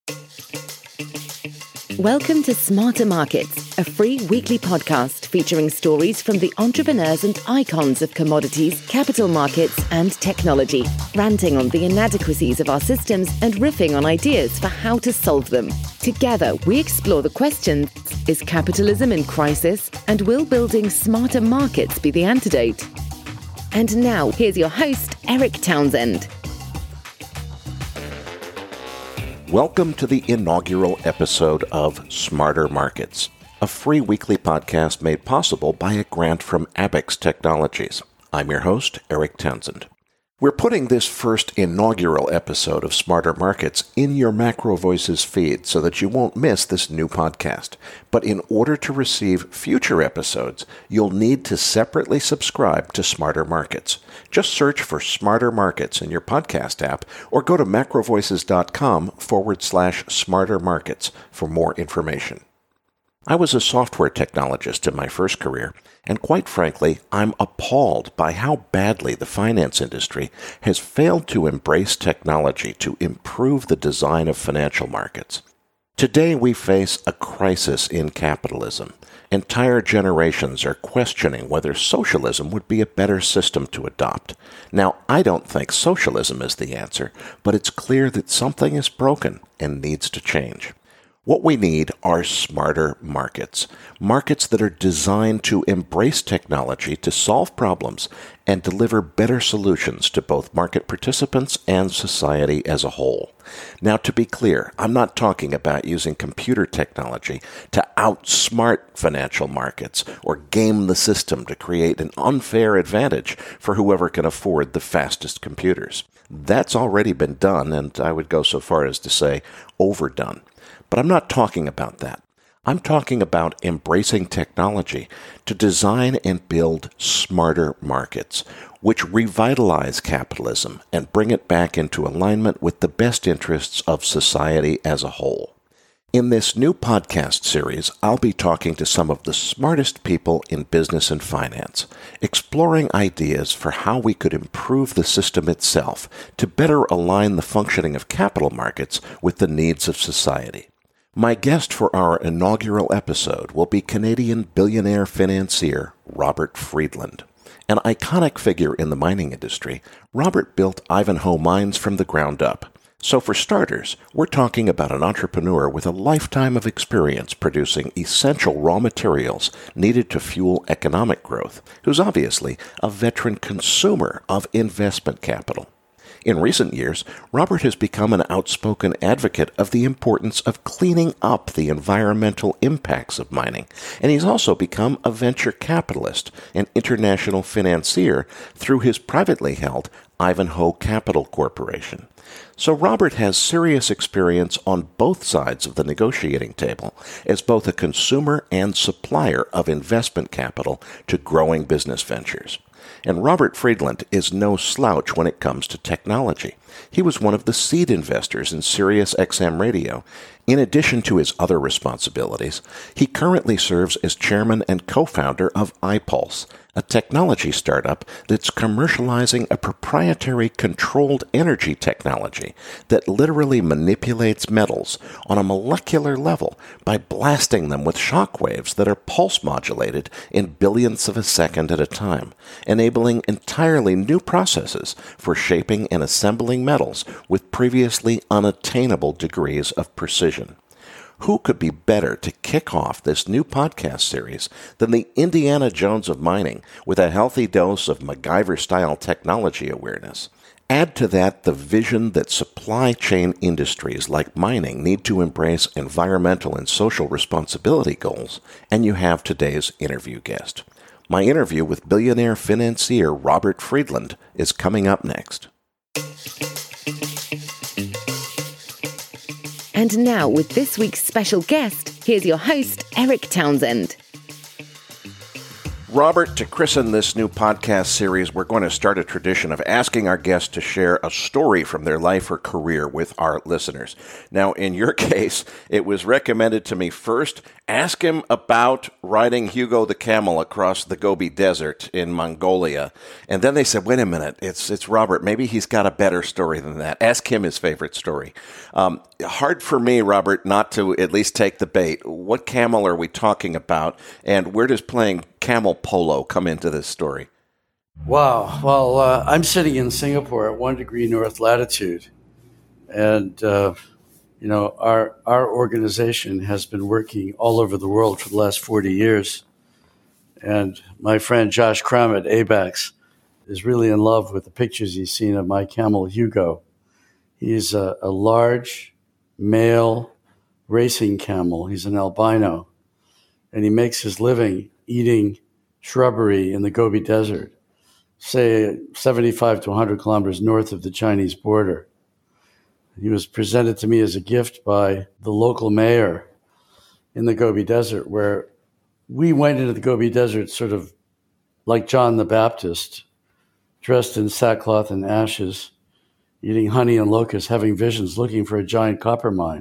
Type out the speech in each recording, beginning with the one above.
Welcome to Smarter Markets, a free weekly podcast featuring stories from the entrepreneurs and icons of commodities, capital markets, and technology, ranting on the inadequacies of our systems and riffing on ideas for how to solve them. Together, we explore the questions, is capitalism in crisis, and will building smarter markets be the antidote? And now, here's your host, Eric Townsend. Welcome to the inaugural episode of Smarter Markets, a free weekly podcast made possible by a grant from Abaxx Technologies. I'm your host, Eric Townsend. We're putting this first inaugural episode of Smarter Markets in your Macro Voices feed so that you won't miss this new podcast. But in order to receive future episodes, you'll need to separately subscribe to Smarter Markets. Just search for Smarter Markets in your podcast app or go to macrovoices.com/Smarter Markets for more information. I was a software technologist in my first career, and quite frankly, I'm appalled by how badly the finance industry has failed to embrace technology to improve the design of financial markets. Today we face a crisis in capitalism. Entire generations are questioning whether socialism would be a better system to adopt. Now, I don't think socialism is the answer, but it's clear that something is broken and needs to change. What we need are smarter markets, markets that are designed to embrace technology to solve problems and deliver better solutions to both market participants and society as a whole. Now, to be clear, I'm not talking about using computer technology to outsmart financial markets or game the system to create an unfair advantage for whoever can afford the fastest computers. That's already been done, and I would go so far as to say overdone. But I'm not talking about that. I'm talking about embracing technology to design and build smarter markets, which revitalize capitalism and bring it back into alignment with the best interests of society as a whole. In this new podcast series, I'll be talking to some of the smartest people in business and finance, exploring ideas for how we could improve the system itself to better align the functioning of capital markets with the needs of society. My guest for our inaugural episode will be Canadian billionaire financier Robert Friedland. An iconic figure in the mining industry, Robert built Ivanhoe Mines from the ground up. So for starters, we're talking about an entrepreneur with a lifetime of experience producing essential raw materials needed to fuel economic growth, who's obviously a veteran consumer of investment capital. In recent years, Robert has become an outspoken advocate of the importance of cleaning up the environmental impacts of mining, and he's also become a venture capitalist and international financier through his privately held Ivanhoe Capital Corporation. So Robert has serious experience on both sides of the negotiating table as both a consumer and supplier of investment capital to growing business ventures. And Robert Friedland is no slouch when it comes to technology. He was one of the seed investors in Sirius XM Radio. In addition to his other responsibilities, he currently serves as chairman and co-founder of iPulse, a technology startup that's commercializing a proprietary controlled energy technology that literally manipulates metals on a molecular level by blasting them with shock waves that are pulse modulated in billionths of a second at a time, enabling entirely new processes for shaping and assembling metals with previously unattainable degrees of precision. Who could be better to kick off this new podcast series than the Indiana Jones of mining with a healthy dose of MacGyver-style technology awareness? Add to that the vision that supply chain industries like mining need to embrace environmental and social responsibility goals, and you have today's interview guest. My interview with billionaire financier Robert Friedland is coming up next. And now, with this week's special guest, here's your host, Eric Townsend. Robert, to christen this new podcast series, we're going to start a tradition of asking our guests to share a story from their life or career with our listeners. Now, in your case, it was recommended to me first, ask him about riding Hugo the camel across the Gobi Desert in Mongolia. And then they said, wait a minute, it's Robert. Maybe he's got a better story than that. Ask him his favorite story. Hard for me, Robert, not to at least take the bait. What camel are we talking about, and where does playing camel polo come into this story? Wow. Well, I'm sitting in Singapore at 1 degree north latitude, and our organization has been working all over the world for the last 40 years. And my friend Josh Crum at ABAX is really in love with the pictures he's seen of my camel Hugo. He's a large male racing camel. He's an albino, and he makes his living eating shrubbery in the Gobi Desert, say 75 to 100 kilometers north of the Chinese border. He was presented to me as a gift by the local mayor in the Gobi Desert, where we went into the Gobi Desert sort of like John the Baptist, dressed in sackcloth and ashes, eating honey and locusts, having visions, looking for a giant copper mine.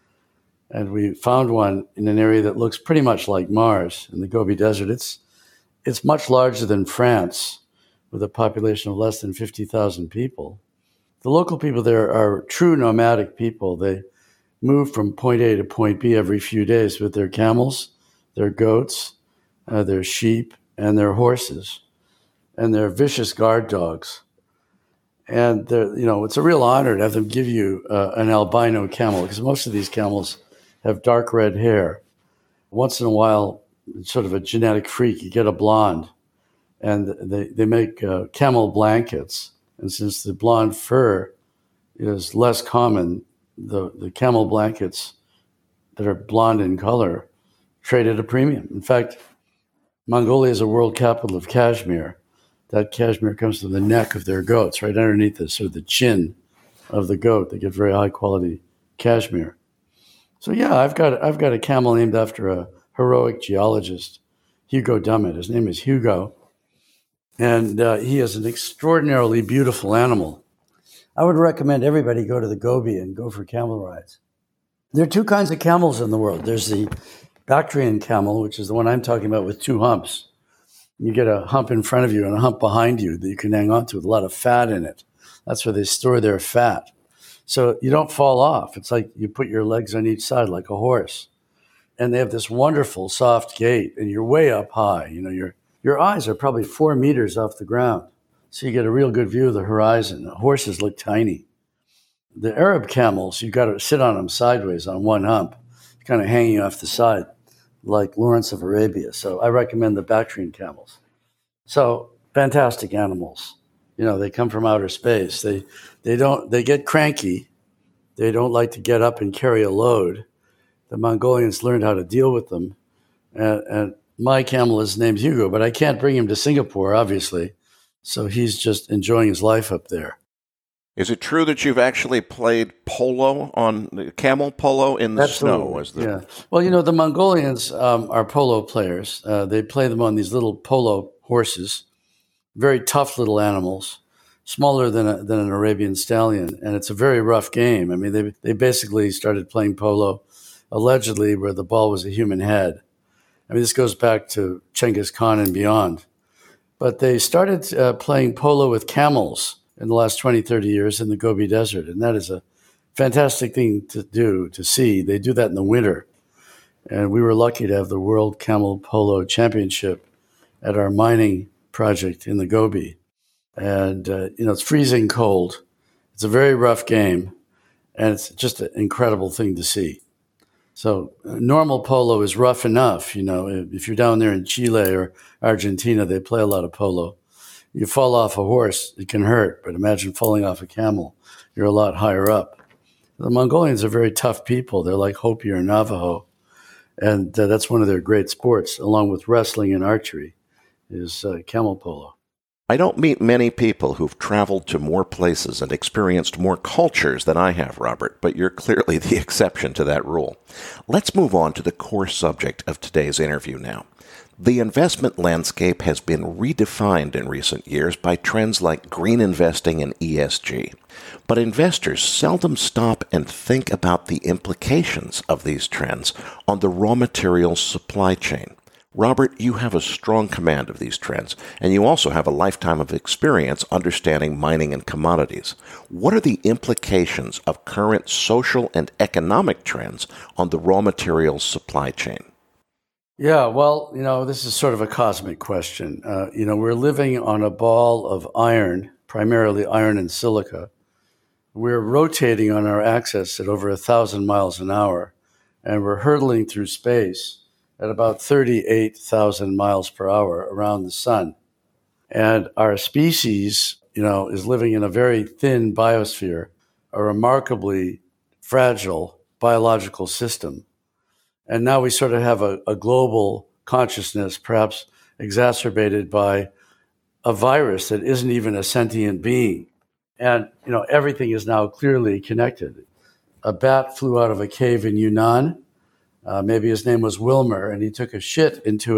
And we found one in an area that looks pretty much like Mars in the Gobi Desert. It's much larger than France, with a population of less than 50,000 people. The local people there are true nomadic people. They move from point A to point B every few days with their camels, their goats, their sheep, and their horses, and their vicious guard dogs. And it's a real honor to have them give you an albino camel, because most of these camels have dark red hair. Once in a while, it's sort of a genetic freak. You get a blonde, and they make camel blankets. And since the blonde fur is less common, the camel blankets that are blonde in color trade at a premium. In fact, Mongolia is a world capital of cashmere. That cashmere comes from the neck of their goats, right underneath the chin of the goat. They get very high quality cashmere. So yeah, I've got a camel named after a heroic geologist, Hugo Dummett. His name is Hugo, and he is an extraordinarily beautiful animal. I would recommend everybody go to the Gobi and go for camel rides. There are two kinds of camels in the world. There's the Bactrian camel, which is the one I'm talking about with two humps. You get a hump in front of you and a hump behind you that you can hang on to with a lot of fat in it. That's where they store their fat. So you don't fall off. It's like you put your legs on each side like a horse. And they have this wonderful soft gait, and you're way up high. Your eyes are probably 4 meters off the ground. So you get a real good view of the horizon. The horses look tiny. The Arab camels, you got to sit on them sideways on one hump, kind of hanging off the side, like Lawrence of Arabia. So I recommend the Bactrian camels. So fantastic animals. They come from outer space. They get cranky. They don't like to get up and carry a load. The Mongolians learned how to deal with them. And my camel is named Hugo, but I can't bring him to Singapore, obviously. So he's just enjoying his life up there. Is it true that you've actually played camel polo in the Absolutely. snow? Yeah. Well, the Mongolians are polo players. They play them on these little polo horses, very tough little animals, smaller than an Arabian stallion, and it's a very rough game. I mean, they basically started playing polo, allegedly, where the ball was a human head. I mean, this goes back to Genghis Khan and beyond. But they started playing polo with camels in the last 20, 30 years in the Gobi Desert. And that is a fantastic thing to see. They do that in the winter. And we were lucky to have the World Camel Polo Championship at our mining project in the Gobi. And, it's freezing cold. It's a very rough game. And it's just an incredible thing to see. So normal polo is rough enough. If you're down there in Chile or Argentina, they play a lot of polo. You fall off a horse, it can hurt, but imagine falling off a camel. You're a lot higher up. The Mongolians are very tough people. They're like Hopi or Navajo, and that's one of their great sports, along with wrestling and archery, is camel polo. I don't meet many people who've traveled to more places and experienced more cultures than I have, Robert, but you're clearly the exception to that rule. Let's move on to the core subject of today's interview now. The investment landscape has been redefined in recent years by trends like green investing and ESG. But investors seldom stop and think about the implications of these trends on the raw materials supply chain. Robert, you have a strong command of these trends, and you also have a lifetime of experience understanding mining and commodities. What are the implications of current social and economic trends on the raw materials supply chain? Yeah, well, this is sort of a cosmic question. We're living on a ball of iron, primarily iron and silica. We're rotating on our axis at over 1,000 miles an hour, and we're hurtling through space at about 38,000 miles per hour around the sun. And our species, is living in a very thin biosphere, a remarkably fragile biological system. And now we sort of have a global consciousness, perhaps exacerbated by a virus that isn't even a sentient being. And, everything is now clearly connected. A bat flew out of a cave in Yunnan. Maybe his name was Wilmer, and he took a shit into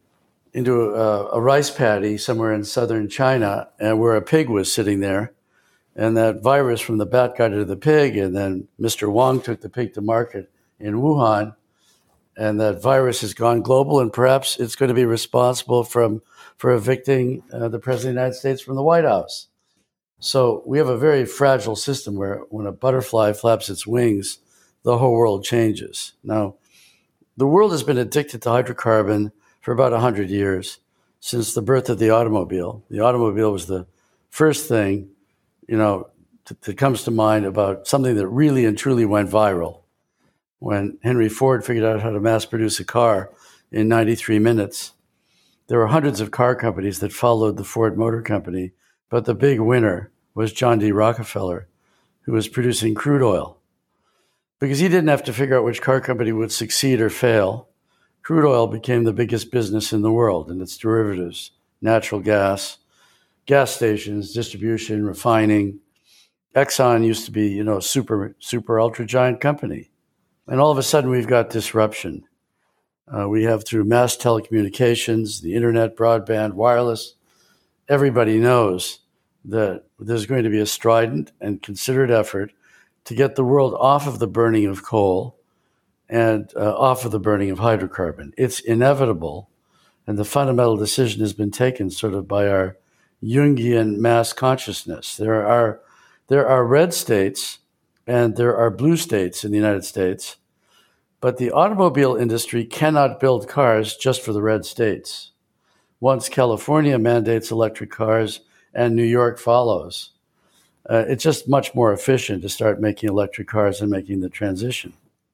a rice paddy somewhere in southern China, and where a pig was sitting there. And that virus from the bat got into the pig, and then Mr. Wong took the pig to market in Wuhan. And that virus has gone global, and perhaps it's going to be responsible for evicting the President of the United States from the White House. So we have a very fragile system where when a butterfly flaps its wings, the whole world changes. Now, the world has been addicted to hydrocarbon for about 100 years, since the birth of the automobile. The automobile was the first thing, that comes to mind about something that really and truly went viral. When Henry Ford figured out how to mass produce a car in 93 minutes, there were hundreds of car companies that followed the Ford Motor Company, but the big winner was John D. Rockefeller, who was producing crude oil. Because he didn't have to figure out which car company would succeed or fail, crude oil became the biggest business in the world, and its derivatives, natural gas, gas stations, distribution, refining. Exxon used to be, super ultra giant company. And all of a sudden, we've got disruption. We have through mass telecommunications, the internet, broadband, wireless. Everybody knows that there's going to be a strident and considered effort to get the world off of the burning of coal and off of the burning of hydrocarbon. It's inevitable, and the fundamental decision has been taken sort of by our Jungian mass consciousness. There are red states and there are blue states in the United States, but the automobile industry cannot build cars just for the red states. Once California mandates electric cars and New York follows, it's just much more efficient to start making electric cars and making the transition.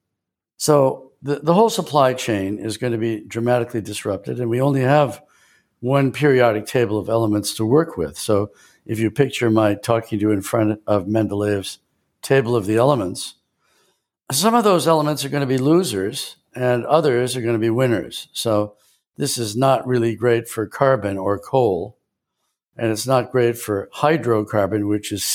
So the whole supply chain is going to be dramatically disrupted, and we only have one periodic table of elements to work with. So if you picture my talking to you in front of Mendeleev's table of the elements, some of those elements are going to be losers and others are going to be winners. So this is not really great for carbon or coal, and it's not great for hydrocarbon, which is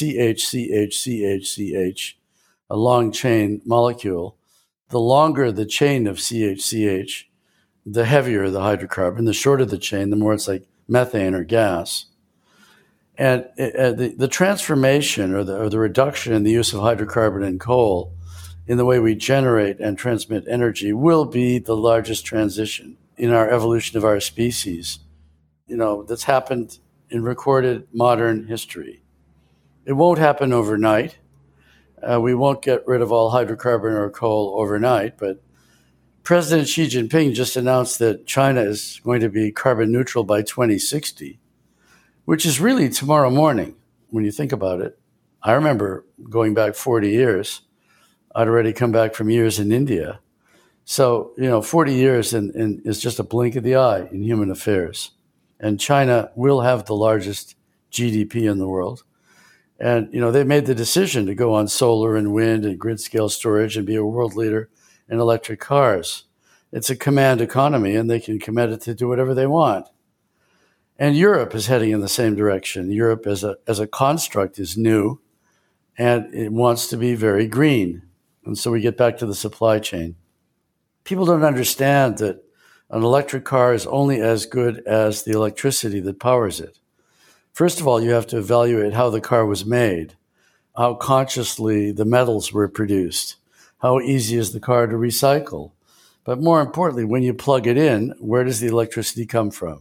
CH, a long chain molecule. The longer the chain of CH, the heavier the hydrocarbon. The shorter the chain, the more it's like methane or gas. And the transformation or the reduction in the use of hydrocarbon and coal in the way we generate and transmit energy will be the largest transition in our evolution of our species, that's happened in recorded modern history. It won't happen overnight. We won't get rid of all hydrocarbon or coal overnight, but President Xi Jinping just announced that China is going to be carbon neutral by 2060, which is really tomorrow morning when you think about it. I remember going back 40 years. I'd already come back from years in India. So, 40 years is just a blink of the eye in human affairs. And China will have the largest GDP in the world. And, they made the decision to go on solar and wind and grid scale storage and be a world leader in electric cars. It's a command economy, and they can command it to do whatever they want. And Europe is heading in the same direction. Europe as a construct is new, and it wants to be very green. And so we get back to the supply chain. People don't understand that An electric car is only as good as the electricity that powers it. First of all, you have to evaluate how the car was made, how consciously the metals were produced, how easy is the car to recycle. But more importantly, when you plug it in, where does the electricity come from?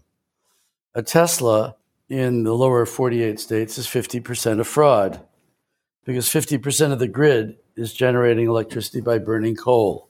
A Tesla in the lower 48 states is 50% a fraud because 50% of the grid is generating electricity by burning coal.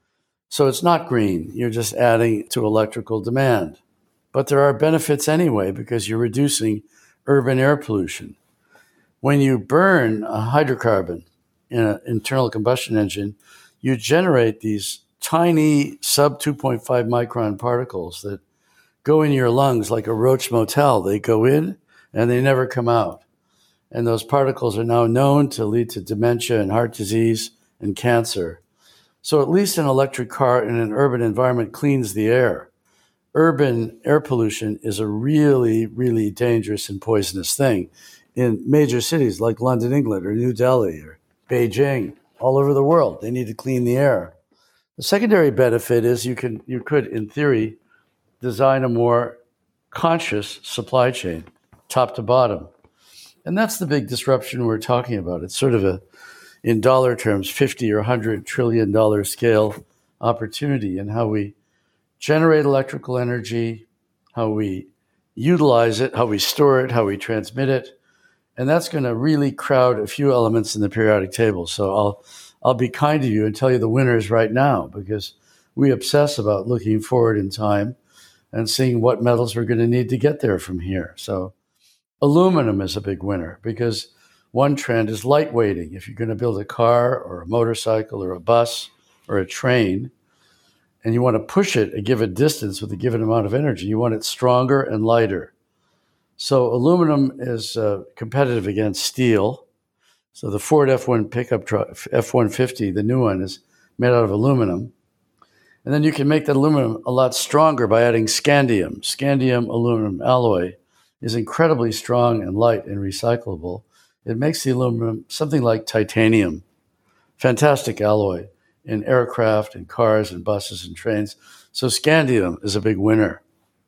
So it's not green. You're just adding to electrical demand. But there are benefits anyway because you're reducing urban air pollution. When you burn a hydrocarbon in an internal combustion engine, you generate these tiny sub 2.5 micron particles that go in your lungs like a roach motel. They go in and they never come out. And those particles are now known to lead to dementia and heart disease and cancer. So at least an electric car in an urban environment cleans the air. Urban air pollution is a really, really dangerous and poisonous thing. In major cities like London, England, or New Delhi, or Beijing, all over the world, they need to clean the air. The secondary benefit is you could, in theory, design a more conscious supply chain, top to bottom. And that's the big disruption we're talking about. It's sort of in dollar terms, $50 or $100 trillion scale opportunity in how we generate electrical energy, how we utilize it, how we store it, how we transmit it. And that's going to really crowd a few elements in the periodic table. So I'll be kind to you and tell you the winners right now because we obsess about looking forward in time and seeing what metals we're going to need to get there from here. So aluminum is a big winner because one trend is lightweighting. If you're going to build a car or a motorcycle or a bus or a train, and you want to push it a given distance with a given amount of energy, you want it stronger and lighter. So aluminum is competitive against steel. So the Ford F1 pickup truck, F-150, the new one, is made out of aluminum. And then you can make that aluminum a lot stronger by adding scandium. Scandium aluminum alloy is incredibly strong and light and recyclable. It makes the aluminum something like titanium. Fantastic alloy in aircraft and cars and buses and trains. So scandium is a big winner.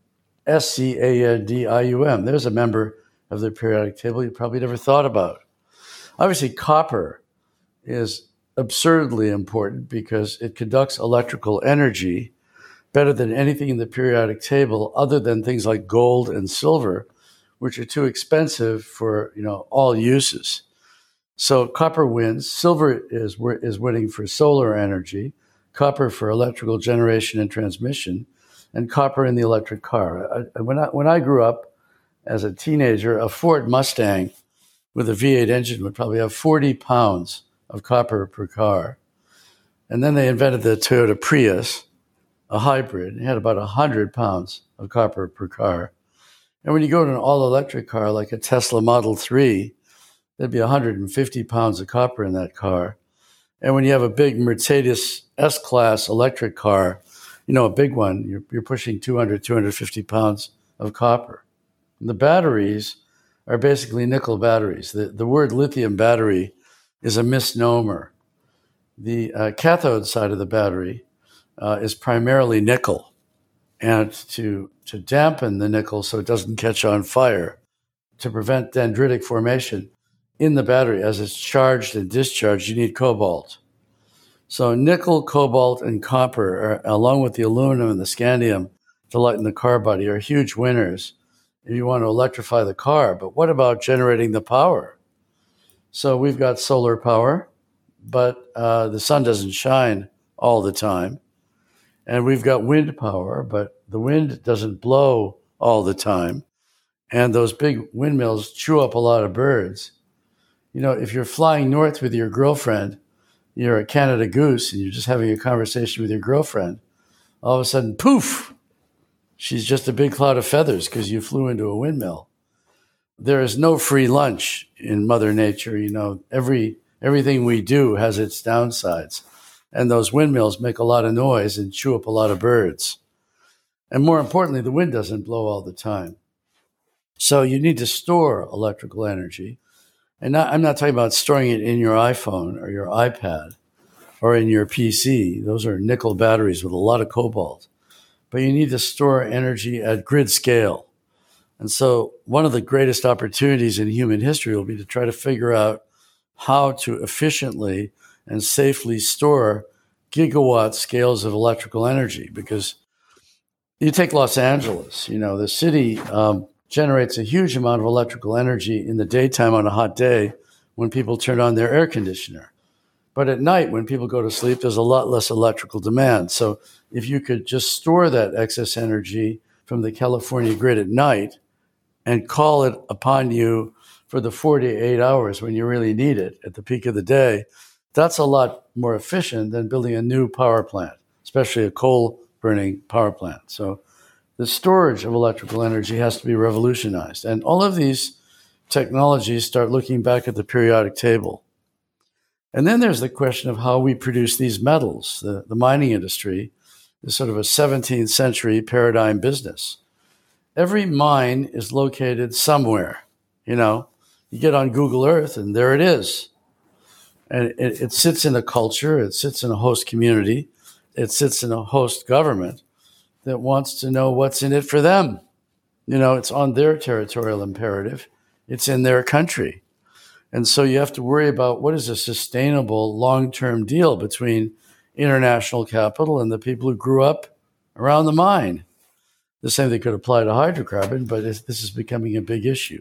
Scandium, there's a member of the periodic table you probably never thought about. Obviously, copper is absurdly important because it conducts electrical energy better than anything in the periodic table other than things like gold and silver, which are too expensive for all uses. So copper wins. Silver is winning for solar energy, copper for electrical generation and transmission, and copper in the electric car. When I grew up as a teenager, a Ford Mustang with a V8 engine would probably have 40 pounds of copper per car. And then they invented the Toyota Prius, a hybrid. It had about 100 pounds of copper per car. And when you go to an all-electric car like a Tesla Model 3, there'd be 150 pounds of copper in that car. And when you have a big Mercedes S-Class electric car, a big one, you're pushing 200, 250 pounds of copper. And the batteries are basically nickel batteries. The word lithium battery is a misnomer. The cathode side of the battery is primarily nickel. And to dampen the nickel so it doesn't catch on fire, to prevent dendritic formation in the battery as it's charged and discharged, you need cobalt. So nickel, cobalt, and copper, along with the aluminum and the scandium to lighten the car body, are huge winners if you want to electrify the car. But what about generating the power? So we've got solar power, but the sun doesn't shine all the time. And we've got wind power, but the wind doesn't blow all the time. And those big windmills chew up a lot of birds. If you're flying north with your girlfriend, you're a Canada Goose, and you're just having a conversation with your girlfriend, all of a sudden, poof, she's just a big cloud of feathers because you flew into a windmill. There is no free lunch in Mother Nature. Everything we do has its downsides. And those windmills make a lot of noise and chew up a lot of birds. And more importantly, the wind doesn't blow all the time. So you need to store electrical energy. And I'm not talking about storing it in your iPhone or your iPad or in your PC. Those are nickel batteries with a lot of cobalt. but you need to store energy at grid scale. And so one of the greatest opportunities in human history will be to try to figure out how to efficiently and safely store gigawatt scales of electrical energy. Because you take Los Angeles, the city generates a huge amount of electrical energy in the daytime on a hot day when people turn on their air conditioner. But at night, when people go to sleep, there's a lot less electrical demand. So if you could just store that excess energy from the California grid at night and call it upon you for the 48 hours when you really need it at the peak of the day, that's a lot more efficient than building a new power plant, especially a coal-burning power plant. So the storage of electrical energy has to be revolutionized. And all of these technologies start looking back at the periodic table. And then there's the question of how we produce these metals. The mining industry is sort of a 17th century paradigm business. Every mine is located somewhere. You get on Google Earth and there it is. And it sits in a culture, it sits in a host community, it sits in a host government that wants to know what's in it for them. It's on their territorial imperative. It's in their country. And so you have to worry about what is a sustainable long-term deal between international capital and the people who grew up around the mine. The same thing could apply to hydrocarbon, but this is becoming a big issue.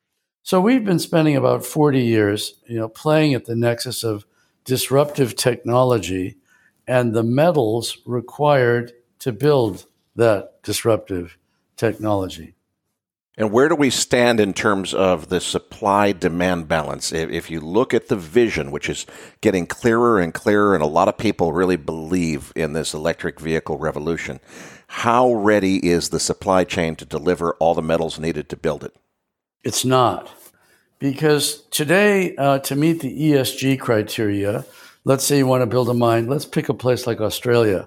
So we've been spending about 40 years, playing at the nexus of disruptive technology and the metals required to build that disruptive technology. And where do we stand in terms of the supply-demand balance? If you look at the vision, which is getting clearer and clearer, and a lot of people really believe in this electric vehicle revolution, how ready is the supply chain to deliver all the metals needed to build it? It's not. Because today, to meet the ESG criteria, let's say you want to build a mine, let's pick a place like Australia.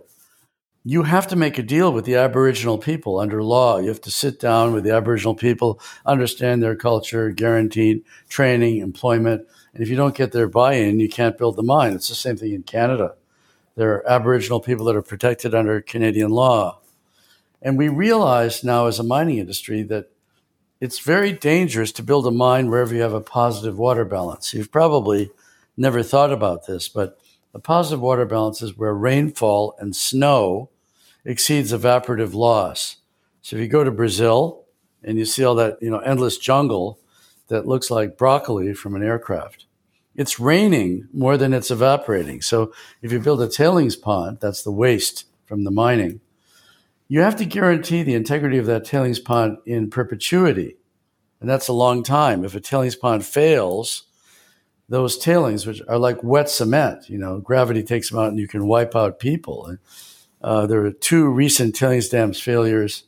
You have to make a deal with the Aboriginal people under law. You have to sit down with the Aboriginal people, understand their culture, guaranteed training, employment. And if you don't get their buy-in, you can't build the mine. It's the same thing in Canada. There are Aboriginal people that are protected under Canadian law. And we realize now as a mining industry that it's very dangerous to build a mine wherever you have a positive water balance. You've probably never thought about this, but a positive water balance is where rainfall and snow exceeds evaporative loss. So if you go to Brazil and you see all that, endless jungle that looks like broccoli from an aircraft, it's raining more than it's evaporating. So if you build a tailings pond, that's the waste from the mining, you have to guarantee the integrity of that tailings pond in perpetuity. And that's a long time. If a tailings pond fails, those tailings, which are like wet cement, gravity takes them out and you can wipe out people. And there were 2 recent tailings dams failures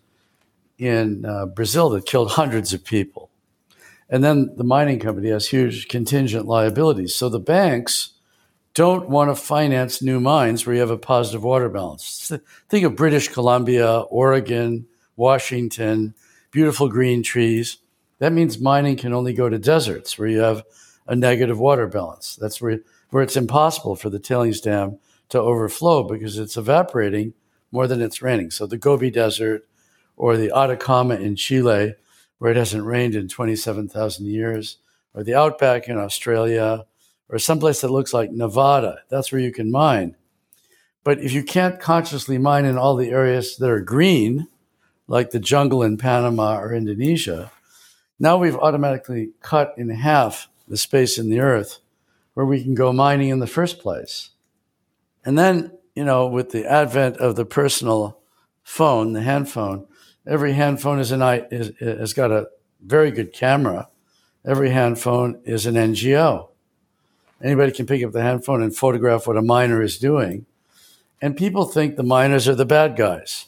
in Brazil that killed hundreds of people. And then the mining company has huge contingent liabilities. So the banks don't want to finance new mines where you have a positive water balance. Think of British Columbia, Oregon, Washington, beautiful green trees. That means mining can only go to deserts where you have a negative water balance. That's where it's impossible for the tailings dam to overflow because it's evaporating more than it's raining. So the Gobi Desert or the Atacama in Chile, where it hasn't rained in 27,000 years, or the Outback in Australia, or someplace that looks like Nevada, that's where you can mine. But if you can't consciously mine in all the areas that are green, like the jungle in Panama or Indonesia, now we've automatically cut in half the space in the earth where we can go mining in the first place. And then, with the advent of the personal phone, the hand phone, every hand phone has got a very good camera. Every hand phone is an NGO. Anybody can pick up the hand phone and photograph what a miner is doing. And people think the miners are the bad guys.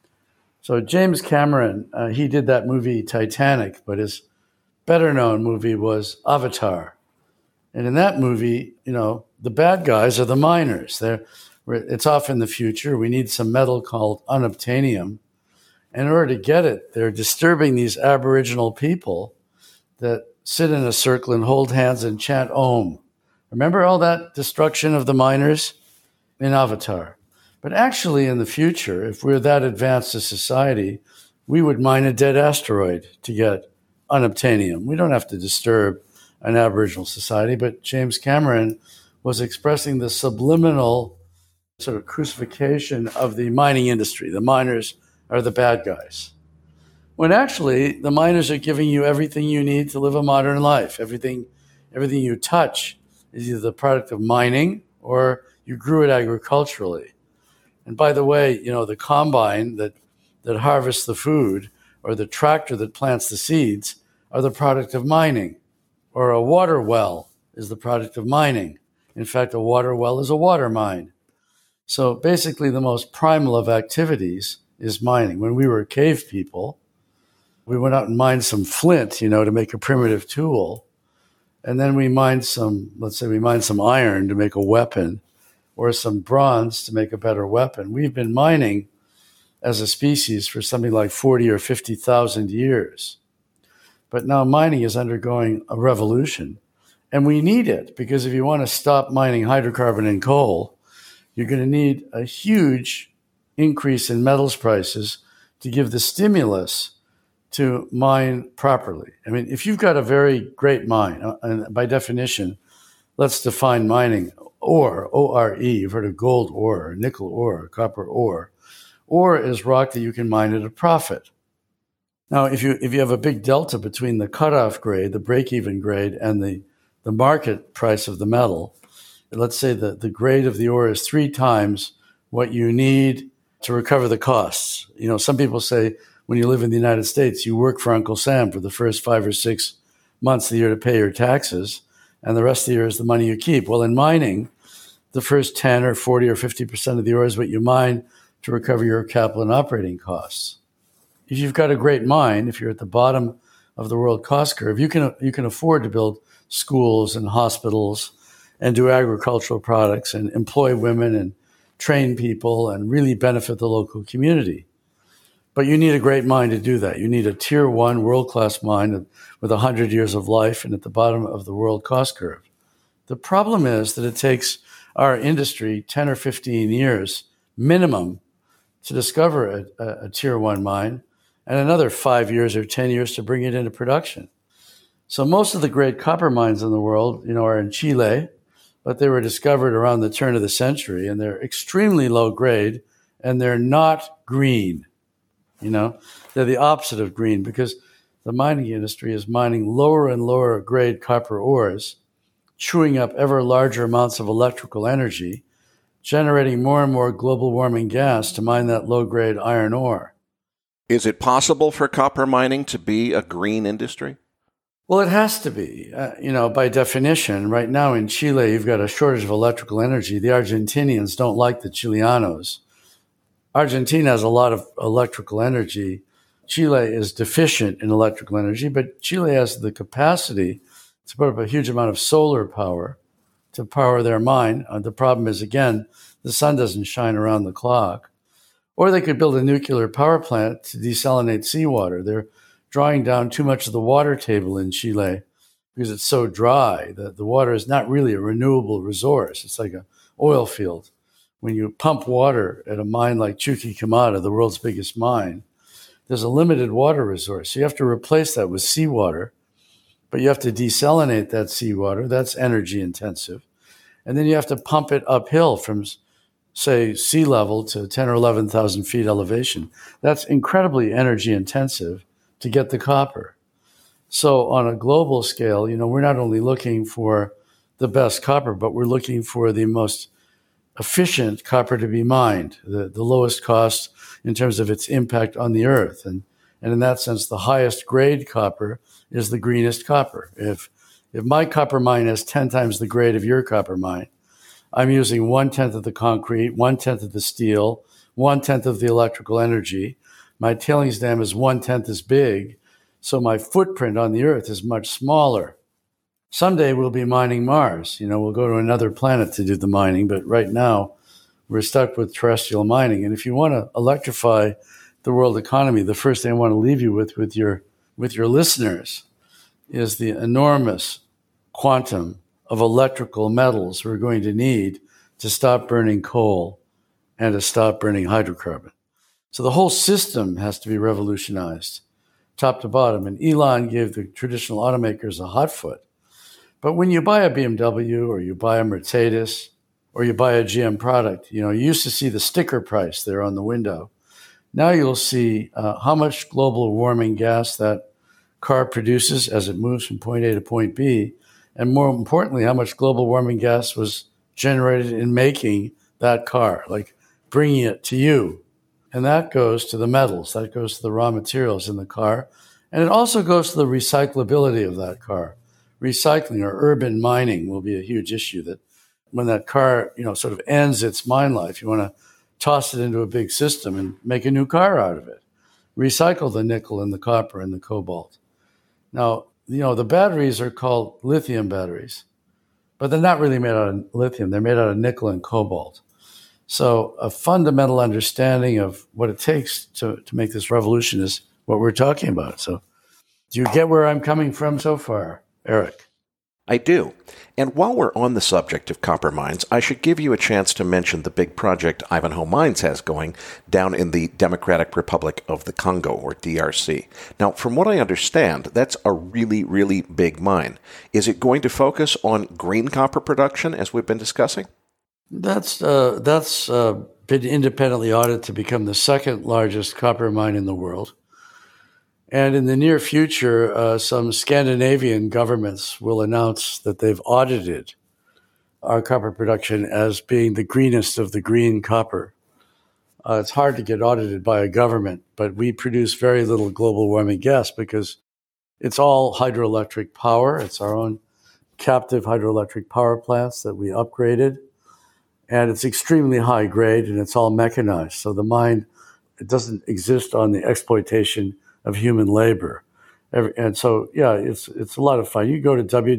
So James Cameron, he did that movie Titanic, but his better known movie was Avatar. And in that movie, the bad guys are the miners. It's off in the future. We need some metal called unobtainium. And in order to get it, they're disturbing these Aboriginal people that sit in a circle and hold hands and chant Om. Remember all that destruction of the miners in Avatar? But actually, in the future, if we're that advanced a society, we would mine a dead asteroid to get unobtainium. We don't have to disturb an Aboriginal society, but James Cameron was expressing the subliminal sort of crucifixion of the mining industry. The miners are the bad guys. When actually, the miners are giving you everything you need to live a modern life. Everything you touch is either the product of mining or you grew it agriculturally. And by the way, the combine that harvests the food or the tractor that plants the seeds are the product of mining. Or a water well is the product of mining. In fact, a water well is a water mine. So basically, the most primal of activities is mining. When we were cave people, we went out and mined some flint, to make a primitive tool. And then we mined some iron to make a weapon, or some bronze to make a better weapon. We've been mining as a species for something like 40 or 50,000 years. But now mining is undergoing a revolution. And we need it, because if you want to stop mining hydrocarbon and coal, you're going to need a huge increase in metals prices to give the stimulus to mine properly. I mean, if you've got a very great mine, and by definition, let's define mining, ore, O-R-E, you've heard of gold ore, nickel ore, copper ore. Ore is rock that you can mine at a profit. Now, if you have a big delta between the cutoff grade, the break-even grade, and the market price of the metal, let's say that the grade of the ore is 3 times what you need to recover the costs. Some people say when you live in the United States, you work for Uncle Sam for the first 5 or 6 months of the year to pay your taxes, and the rest of the year is the money you keep. Well, in mining, the first 10 or 40 or 50% of the ore is what you mine to recover your capital and operating costs. If you've got a great mine, if you're at the bottom of the world cost curve, you can afford to build schools and hospitals and do agricultural products and employ women and train people and really benefit the local community. But you need a great mine to do that. You need a tier 1 world-class mine with 100 years of life and at the bottom of the world cost curve. The problem is that it takes our industry 10 or 15 years minimum to discover a tier 1 mine, and another 5 years or 10 years to bring it into production. So most of the great copper mines in the world, are in Chile, but they were discovered around the turn of the century, and they're extremely low grade, and they're not green. They're the opposite of green, because the mining industry is mining lower and lower grade copper ores, chewing up ever larger amounts of electrical energy, generating more and more global warming gas to mine that low grade iron ore. Is it possible for copper mining to be a green industry? Well, it has to be. By definition, right now in Chile, you've got a shortage of electrical energy. The Argentinians don't like the Chileanos. Argentina has a lot of electrical energy. Chile is deficient in electrical energy, but Chile has the capacity to put up a huge amount of solar power to power their mine. The problem is, again, the sun doesn't shine around the clock. Or they could build a nuclear power plant to desalinate seawater. They're drawing down too much of the water table in Chile because it's so dry that the water is not really a renewable resource. It's like an oil field. When you pump water at a mine like Chuquicamata, the world's biggest mine, there's a limited water resource. So you have to replace that with seawater, but you have to desalinate that seawater. That's energy intensive. And then you have to pump it uphill from, say, sea level to 10 or 11,000 feet elevation. That's incredibly energy intensive to get the copper. So on a global scale, we're not only looking for the best copper, but we're looking for the most efficient copper to be mined, the lowest cost in terms of its impact on the earth. And in that sense, the highest grade copper is the greenest copper. If my copper mine has 10 times the grade of your copper mine, I'm using 1/10 of the concrete, 1/10 of the steel, 1/10 of the electrical energy. My tailings dam is 1/10 as big, so my footprint on the earth is much smaller. Someday we'll be mining Mars. We'll go to another planet to do the mining, but right now we're stuck with terrestrial mining. And if you want to electrify the world economy, the first thing I want to leave you with your listeners is the enormous quantum of electrical metals we're going to need to stop burning coal and to stop burning hydrocarbon. So the whole system has to be revolutionized, top to bottom. And Elon gave the traditional automakers a hot foot. But when you buy a BMW or you buy a Mercedes or you buy a GM product, you used to see the sticker price there on the window. Now you'll see how much global warming gas that car produces as it moves from point A to point B, and more importantly, how much global warming gas was generated in making that car, like bringing it to you. And that goes to the metals, that goes to the raw materials in the car, and it also goes to the recyclability of that car. Recycling or urban mining will be a huge issue, that when that car, sort of ends its mine life, you want to toss it into a big system and make a new car out of it. Recycle the nickel and the copper and the cobalt. Now, the batteries are called lithium batteries, but they're not really made out of lithium. They're made out of nickel and cobalt. So a fundamental understanding of what it takes to make this revolution is what we're talking about. So do you get where I'm coming from so far, Eric? I do. And while we're on the subject of copper mines, I should give you a chance to mention the big project Ivanhoe Mines has going down in the Democratic Republic of the Congo, or DRC. Now, from what I understand, that's a really, really big mine. Is it going to focus on green copper production, as we've been discussing? That's been independently audited to become the second largest copper mine in the world. And in the near future, some Scandinavian governments will announce that they've audited our copper production as being the greenest of the green copper. It's hard to get audited by a government, but we produce very little global warming gas because it's all hydroelectric power. It's our own captive hydroelectric power plants that we upgraded. And it's extremely high grade and it's all mechanized. So the mine, it doesn't exist on the exploitation of human labor. And so, it's a lot of fun. You go to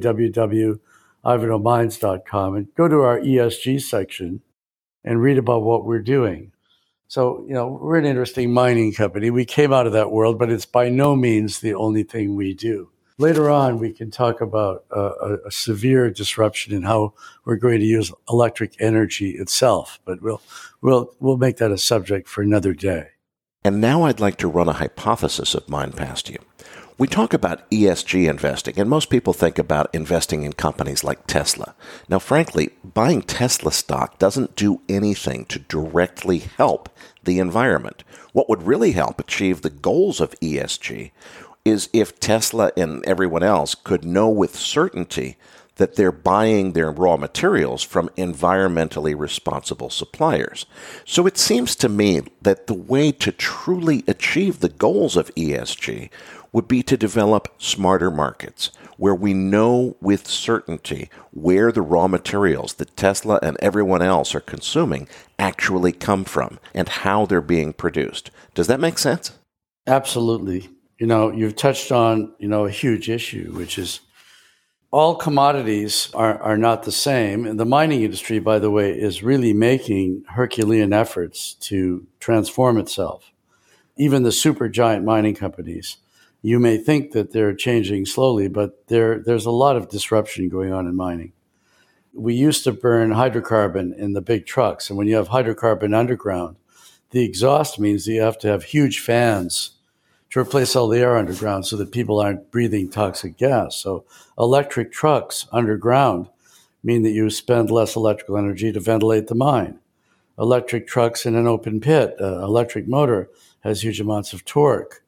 www.ivanhoemines.com and go to our ESG section and read about what we're doing. So, we're an interesting mining company. We came out of that world, but it's by no means the only thing we do. Later on, we can talk about a severe disruption in how we're going to use electric energy itself, but we'll make that a subject for another day. And now I'd like to run a hypothesis of mine past you. We talk about ESG investing, and most people think about investing in companies like Tesla. Now, frankly, buying Tesla stock doesn't do anything to directly help the environment. What would really help achieve the goals of ESG is if Tesla and everyone else could know with certainty that they're buying their raw materials from environmentally responsible suppliers. So it seems to me that the way to truly achieve the goals of ESG would be to develop smarter markets where we know with certainty where the raw materials that Tesla and everyone else are consuming actually come from and how they're being produced. Does that make sense? Absolutely. You've touched on, a huge issue, which is all commodities are not the same. And the mining industry, by the way, is really making Herculean efforts to transform itself. Even the super giant mining companies, you may think that they're changing slowly, but there's a lot of disruption going on in mining. We used to burn hydrocarbon in the big trucks. And when you have hydrocarbon underground, the exhaust means that you have to have huge fans to replace all the air underground so that people aren't breathing toxic gas. So electric trucks underground mean that you spend less electrical energy to ventilate the mine. Electric trucks in an open pit, electric motor has huge amounts of torque.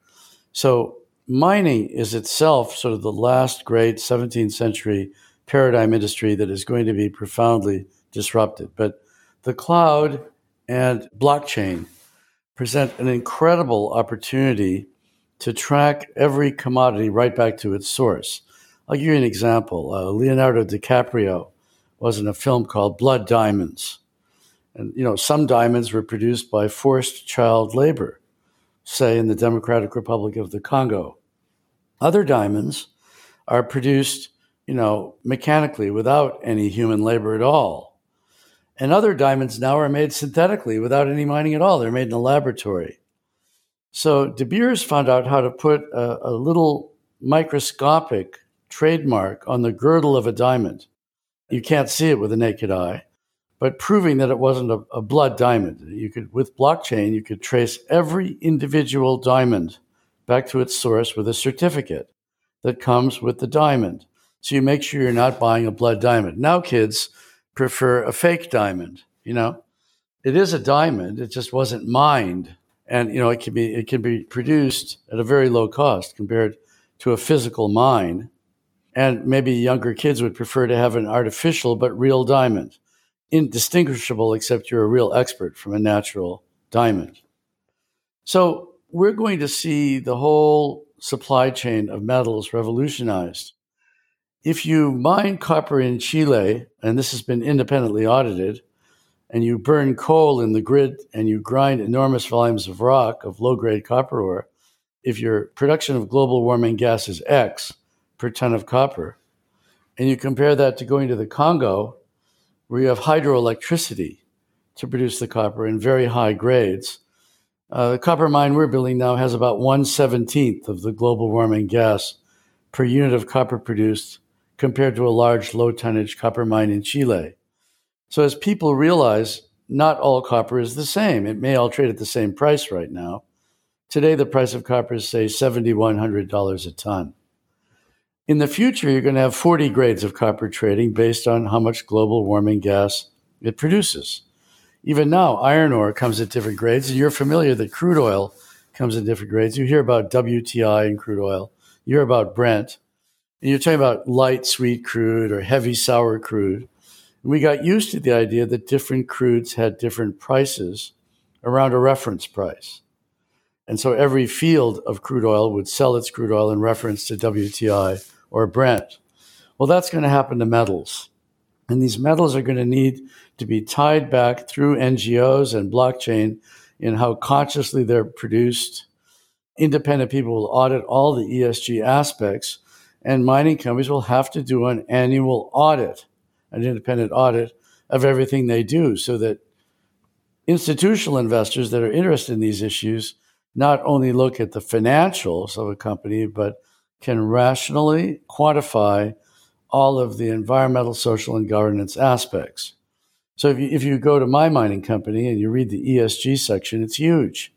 So mining is itself sort of the last great 17th century paradigm industry that is going to be profoundly disrupted. But the cloud and blockchain present an incredible opportunity to track every commodity right back to its source. I'll give you an example. Leonardo DiCaprio was in a film called Blood Diamonds. And, some diamonds were produced by forced child labor, say in the Democratic Republic of the Congo. Other diamonds are produced, mechanically without any human labor at all. And other diamonds now are made synthetically without any mining at all. They're made in a laboratory. So De Beers found out how to put a little microscopic trademark on the girdle of a diamond. You can't see it with the naked eye, but proving that it wasn't a blood diamond. With blockchain, you could trace every individual diamond back to its source with a certificate that comes with the diamond. So you make sure you're not buying a blood diamond. Now kids prefer a fake diamond. It is a diamond. It just wasn't mined. And, it can be produced at a very low cost compared to a physical mine. And maybe younger kids would prefer to have an artificial but real diamond, indistinguishable except you're a real expert from a natural diamond. So we're going to see the whole supply chain of metals revolutionized. If you mine copper in Chile, and this has been independently audited, and you burn coal in the grid and you grind enormous volumes of rock, of low-grade copper ore, if your production of global warming gas is X per ton of copper, and you compare that to going to the Congo, where you have hydroelectricity to produce the copper in very high grades, the copper mine we're building now has about 1/17 of the global warming gas per unit of copper produced compared to a large low-tonnage copper mine in Chile. So as people realize, not all copper is the same. It may all trade at the same price right now. Today, the price of copper is, say, $7,100 a ton. In the future, you're going to have 40 grades of copper trading based on how much global warming gas it produces. Even now, iron ore comes at different grades, and you're familiar that crude oil comes in different grades. You hear about WTI in crude oil. You hear about Brent. And you're talking about light sweet crude or heavy sour crude. We got used to the idea that different crudes had different prices around a reference price. And so every field of crude oil would sell its crude oil in reference to WTI or Brent. Well, that's going to happen to metals. And these metals are going to need to be tied back through NGOs and blockchain in how consciously they're produced. Independent people will audit all the ESG aspects, and mining companies will have to do an annual audit, an independent audit of everything they do, so that institutional investors that are interested in these issues not only look at the financials of a company, but can rationally quantify all of the environmental, social, and governance aspects. So if you go to my mining company and you read the ESG section, it's huge,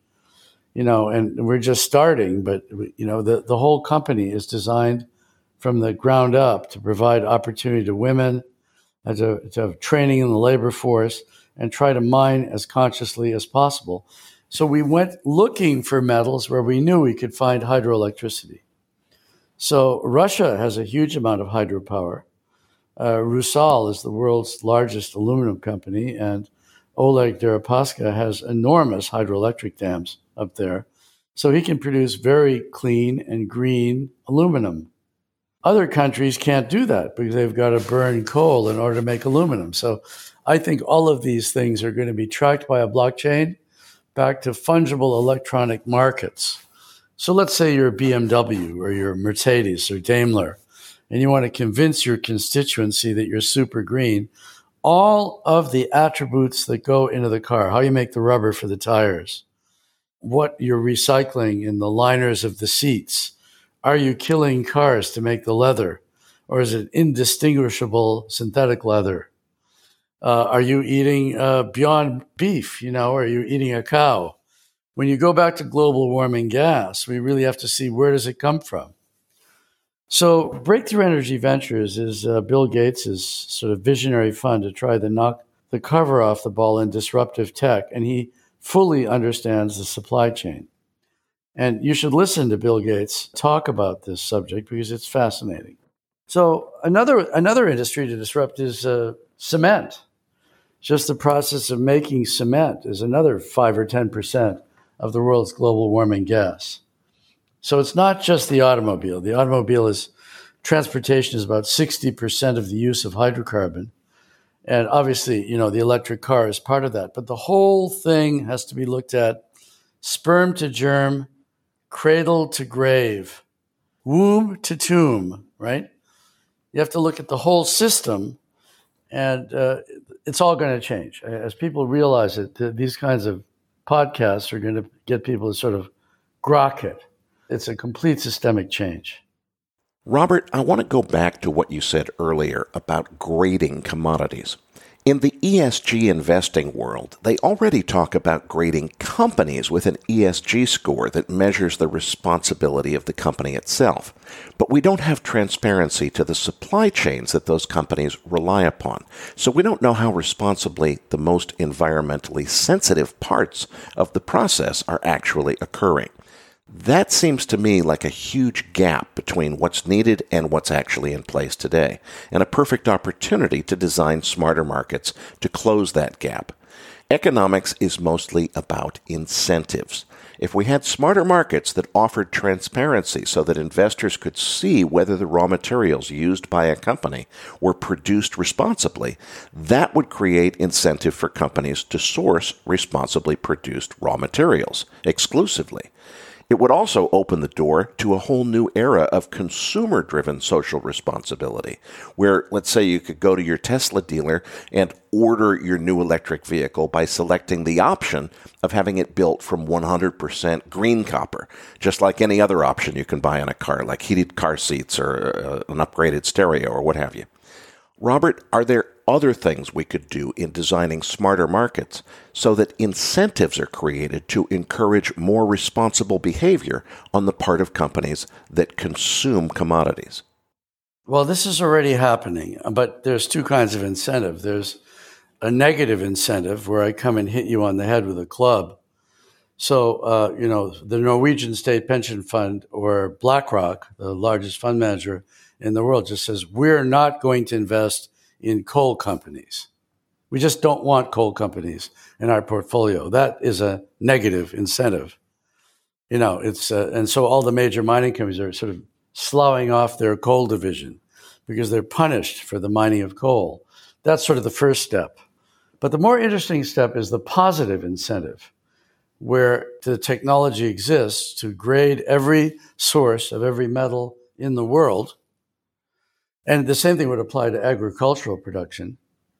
and we're just starting, but, the whole company is designed from the ground up to provide opportunity to women, to have training in the labor force, and try to mine as consciously as possible. So we went looking for metals where we knew we could find hydroelectricity. So Russia has a huge amount of hydropower. Rusal is the world's largest aluminum company, and Oleg Deripaska has enormous hydroelectric dams up there. So he can produce very clean and green aluminum. Other countries can't do that because they've got to burn coal in order to make aluminum. So I think all of these things are going to be tracked by a blockchain back to fungible electronic markets. So let's say you're BMW or you're Mercedes or Daimler, and you want to convince your constituency that you're super green. All of the attributes that go into the car, how you make the rubber for the tires, what you're recycling in the liners of the seats, are you killing cars to make the leather, or is it indistinguishable synthetic leather? Are you eating Beyond Beef? Are you eating a cow? When you go back to global warming gas, we really have to see where does it come from. So Breakthrough Energy Ventures is Bill Gates' sort of visionary fund to try to knock the cover off the ball in disruptive tech, and he fully understands the supply chain. And you should listen to Bill Gates talk about this subject because it's fascinating. So another industry to disrupt is cement. Just the process of making cement is another 5 or 10% of the world's global warming gas. So it's not just the automobile. The automobile transportation is about 60% of the use of hydrocarbon. And obviously, the electric car is part of that. But the whole thing has to be looked at sperm to germ, cradle to grave, womb to tomb, right? You have to look at the whole system, and it's all going to change. As people realize it, these kinds of podcasts are going to get people to sort of grok it. It's a complete systemic change. Robert, I want to go back to what you said earlier about grading commodities. In the ESG investing world, they already talk about grading companies with an ESG score that measures the responsibility of the company itself. But we don't have transparency to the supply chains that those companies rely upon. So we don't know how responsibly the most environmentally sensitive parts of the process are actually occurring. That seems to me like a huge gap between what's needed and what's actually in place today, and a perfect opportunity to design smarter markets to close that gap. Economics is mostly about incentives. If we had smarter markets that offered transparency so that investors could see whether the raw materials used by a company were produced responsibly, that would create incentive for companies to source responsibly produced raw materials exclusively. It would also open the door to a whole new era of consumer-driven social responsibility, where, let's say, you could go to your Tesla dealer and order your new electric vehicle by selecting the option of having it built from 100% green copper, just like any other option you can buy on a car, like heated car seats or an upgraded stereo or what have you. Robert, are there other things we could do in designing smarter markets so that incentives are created to encourage more responsible behavior on the part of companies that consume commodities? Well, this is already happening, but there's two kinds of incentive. There's a negative incentive where I come and hit you on the head with a club. So, the Norwegian State Pension Fund or BlackRock, the largest fund manager in the world, just says, we're not going to invest in coal companies. We just don't want coal companies in our portfolio. That is a negative incentive. And so all the major mining companies are sort of sloughing off their coal division because they're punished for the mining of coal. That's sort of the first step. But the more interesting step is the positive incentive, where the technology exists to grade every source of every metal in the world. And the same thing would apply to agricultural production,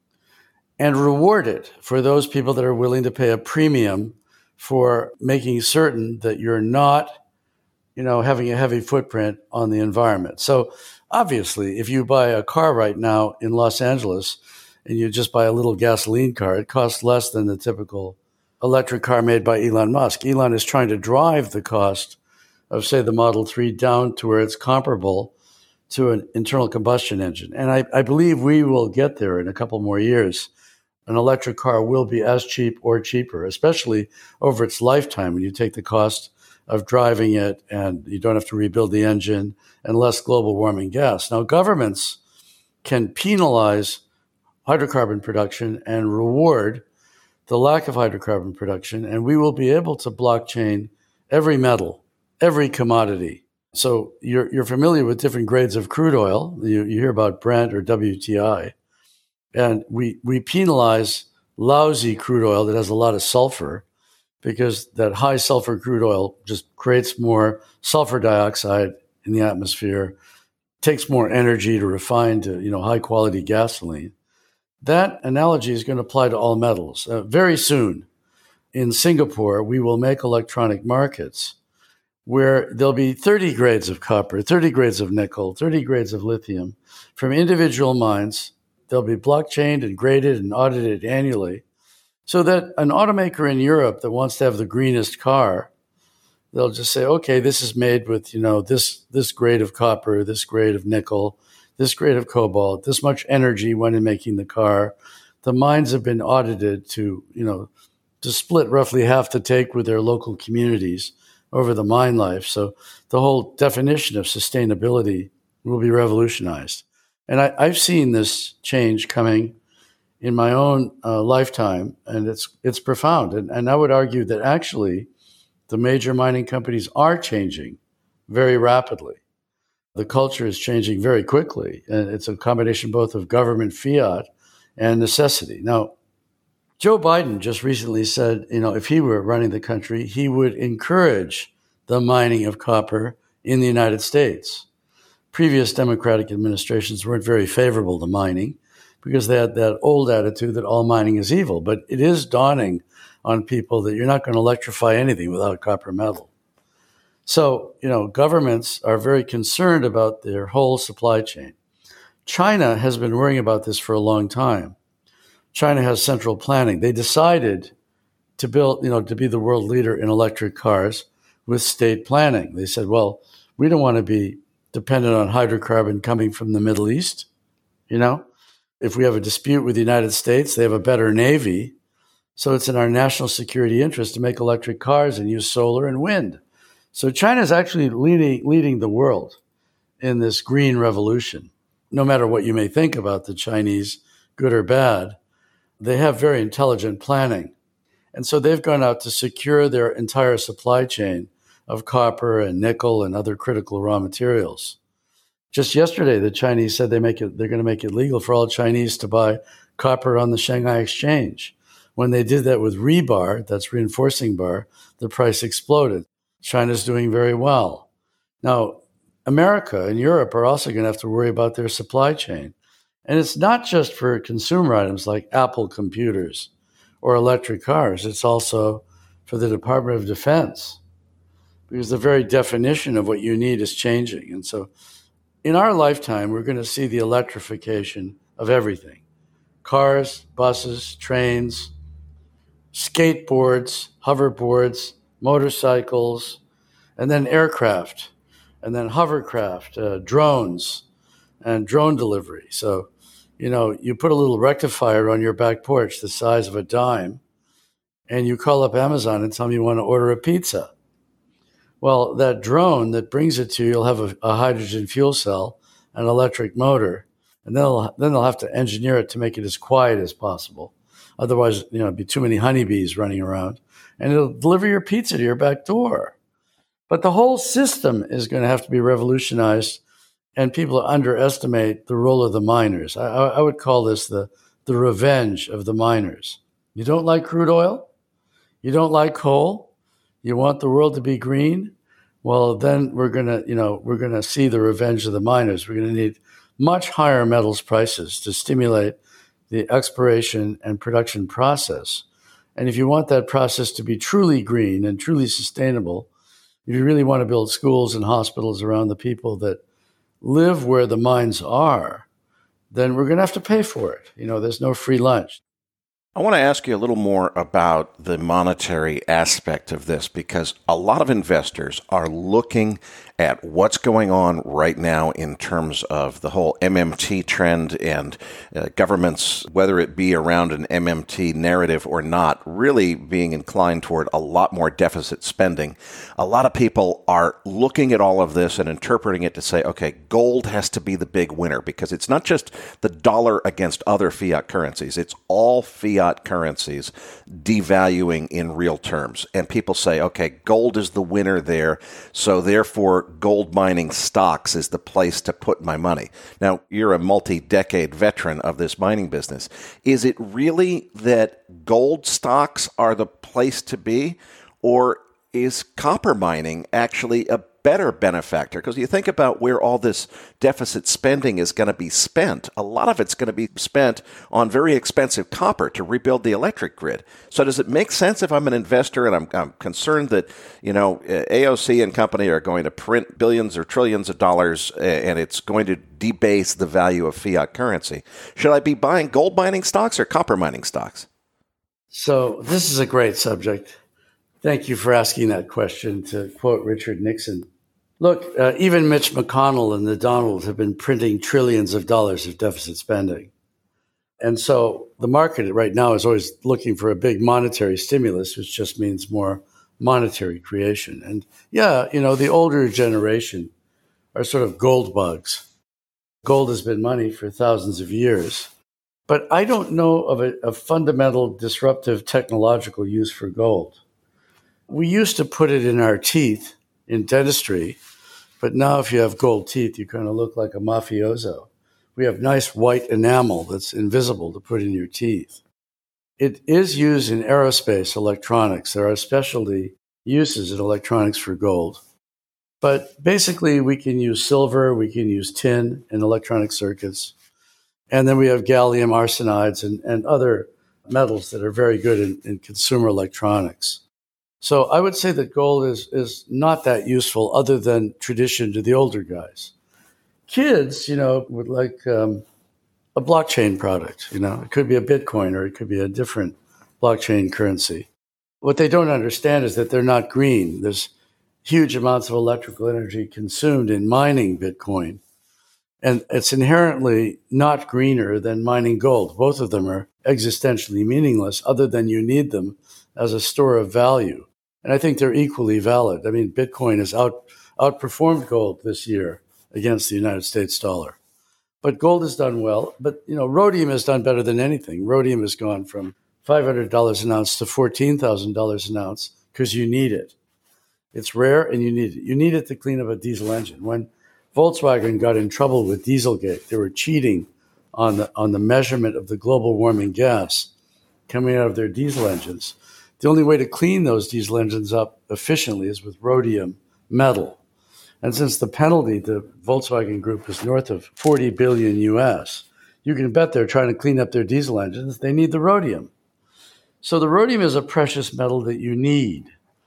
and reward it for those people that are willing to pay a premium for making certain that you're not, having a heavy footprint on the environment. So obviously, if you buy a car right now in Los Angeles and you just buy a little gasoline car, it costs less than the typical electric car made by Elon Musk. Elon is trying to drive the cost of, say, the Model 3 down to where it's comparable to an internal combustion engine. And I believe we will get there in a couple more years. An electric car will be as cheap or cheaper, especially over its lifetime when you take the cost of driving it and you don't have to rebuild the engine and less global warming gas. Now, governments can penalize hydrocarbon production and reward the lack of hydrocarbon production, and we will be able to blockchain every metal, every commodity. So you're familiar with different grades of crude oil. You hear about Brent or WTI. And we penalize lousy crude oil that has a lot of sulfur because that high sulfur crude oil just creates more sulfur dioxide in the atmosphere, takes more energy to refine to high quality gasoline. That analogy is going to apply to all metals. Very soon in Singapore, we will make electronic markets where there'll be 30 grades of copper, 30 grades of nickel, 30 grades of lithium from individual mines. They'll be blockchained and graded and audited annually so that an automaker in Europe that wants to have the greenest car, they'll just say, okay, this is made with, this grade of copper, this grade of nickel, this grade of cobalt, this much energy went in making the car. The mines have been audited to split roughly half the take with their local communities over the mine life. So the whole definition of sustainability will be revolutionized. And I've seen this change coming in my own lifetime, and it's profound. And I would argue that actually the major mining companies are changing very rapidly. The culture is changing very quickly, and it's a combination both of government fiat and necessity. Now, Joe Biden just recently said, if he were running the country, he would encourage the mining of copper in the United States. Previous Democratic administrations weren't very favorable to mining because they had that old attitude that all mining is evil. But it is dawning on people that you're not going to electrify anything without copper metal. So, governments are very concerned about their whole supply chain. China has been worrying about this for a long time. China has central planning. They decided to build, to be the world leader in electric cars with state planning. They said, well, we don't want to be dependent on hydrocarbon coming from the Middle East. If we have a dispute with the United States, they have a better Navy. So it's in our national security interest to make electric cars and use solar and wind. So China is actually leading the world in this green revolution. No matter what you may think about the Chinese, good or bad, they have very intelligent planning. And so they've gone out to secure their entire supply chain of copper and nickel and other critical raw materials. Just yesterday, the Chinese said they're going to make it legal for all Chinese to buy copper on the Shanghai Exchange. When they did that with rebar, that's reinforcing bar, the price exploded. China's doing very well. Now, America and Europe are also going to have to worry about their supply chain. And it's not just for consumer items like Apple computers or electric cars. It's also for the Department of Defense, because the very definition of what you need is changing. And so in our lifetime, we're going to see the electrification of everything: cars, buses, trains, skateboards, hoverboards, motorcycles, and then aircraft, and then hovercraft, drones, and drone delivery. So, you put a little rectifier on your back porch the size of a dime, and you call up Amazon and tell them you want to order a pizza. Well, that drone that brings it to you will have a hydrogen fuel cell, an electric motor, and then they'll have to engineer it to make it as quiet as possible. Otherwise, it'd be too many honeybees running around, and it'll deliver your pizza to your back door. But the whole system is going to have to be revolutionized, and people underestimate the role of the miners. I would call this the revenge of the miners. You don't like crude oil? You don't like coal? You want the world to be green? Well, then we're going to see the revenge of the miners. We're going to need much higher metals prices to stimulate the exploration and production process. And if you want that process to be truly green and truly sustainable, if you really want to build schools and hospitals around the people that live where the mines are, then we're going to have to pay for it. There's no free lunch. I want to ask you a little more about the monetary aspect of this, because a lot of investors are looking at what's going on right now in terms of the whole MMT trend and governments, whether it be around an MMT narrative or not, really being inclined toward a lot more deficit spending. A lot of people are looking at all of this and interpreting it to say, okay, gold has to be the big winner, because it's not just the dollar against other fiat currencies. It's all fiat currencies devaluing in real terms. And people say, okay, gold is the winner there, so therefore gold mining stocks is the place to put my money. Now, you're a multi-decade veteran of this mining business. Is it really that gold stocks are the place to be, or is copper mining actually a better benefactor? Because you think about where all this deficit spending is going to be spent. A lot of it's going to be spent on very expensive copper to rebuild the electric grid. So does it make sense if I'm an investor and I'm concerned that, AOC and company are going to print billions or trillions of dollars and it's going to debase the value of fiat currency? Should I be buying gold mining stocks or copper mining stocks? So this is a great subject. Thank you for asking that question, to quote Richard Nixon. Look, even Mitch McConnell and the Donald have been printing trillions of dollars of deficit spending. And so the market right now is always looking for a big monetary stimulus, which just means more monetary creation. And the older generation are sort of gold bugs. Gold has been money for thousands of years. But I don't know of a fundamental disruptive technological use for gold. We used to put it in our teeth in dentistry, but now if you have gold teeth, you kind of look like a mafioso. We have nice white enamel that's invisible to put in your teeth. It is used in aerospace electronics. There are specialty uses in electronics for gold. But basically, we can use silver, we can use tin in electronic circuits. And then we have gallium arsenides and other metals that are very good in consumer electronics. So I would say that gold is not that useful other than tradition to the older guys. Kids, would like a blockchain product. It could be a Bitcoin or it could be a different blockchain currency. What they don't understand is that they're not green. There's huge amounts of electrical energy consumed in mining Bitcoin. And it's inherently not greener than mining gold. Both of them are existentially meaningless other than you need them as a store of value. And I think they're equally valid. I mean, Bitcoin has outperformed gold this year against the United States dollar. But gold has done well. But, rhodium has done better than anything. Rhodium has gone from $500 an ounce to $14,000 an ounce because you need it. It's rare and you need it. You need it to clean up a diesel engine. When Volkswagen got in trouble with Dieselgate, they were cheating on the measurement of the global warming gas coming out of their diesel engines. The only way to clean those diesel engines up efficiently is with rhodium metal. And since the penalty to Volkswagen Group is north of 40 billion US, you can bet they're trying to clean up their diesel engines. They need the rhodium. So the rhodium is a precious metal that you need.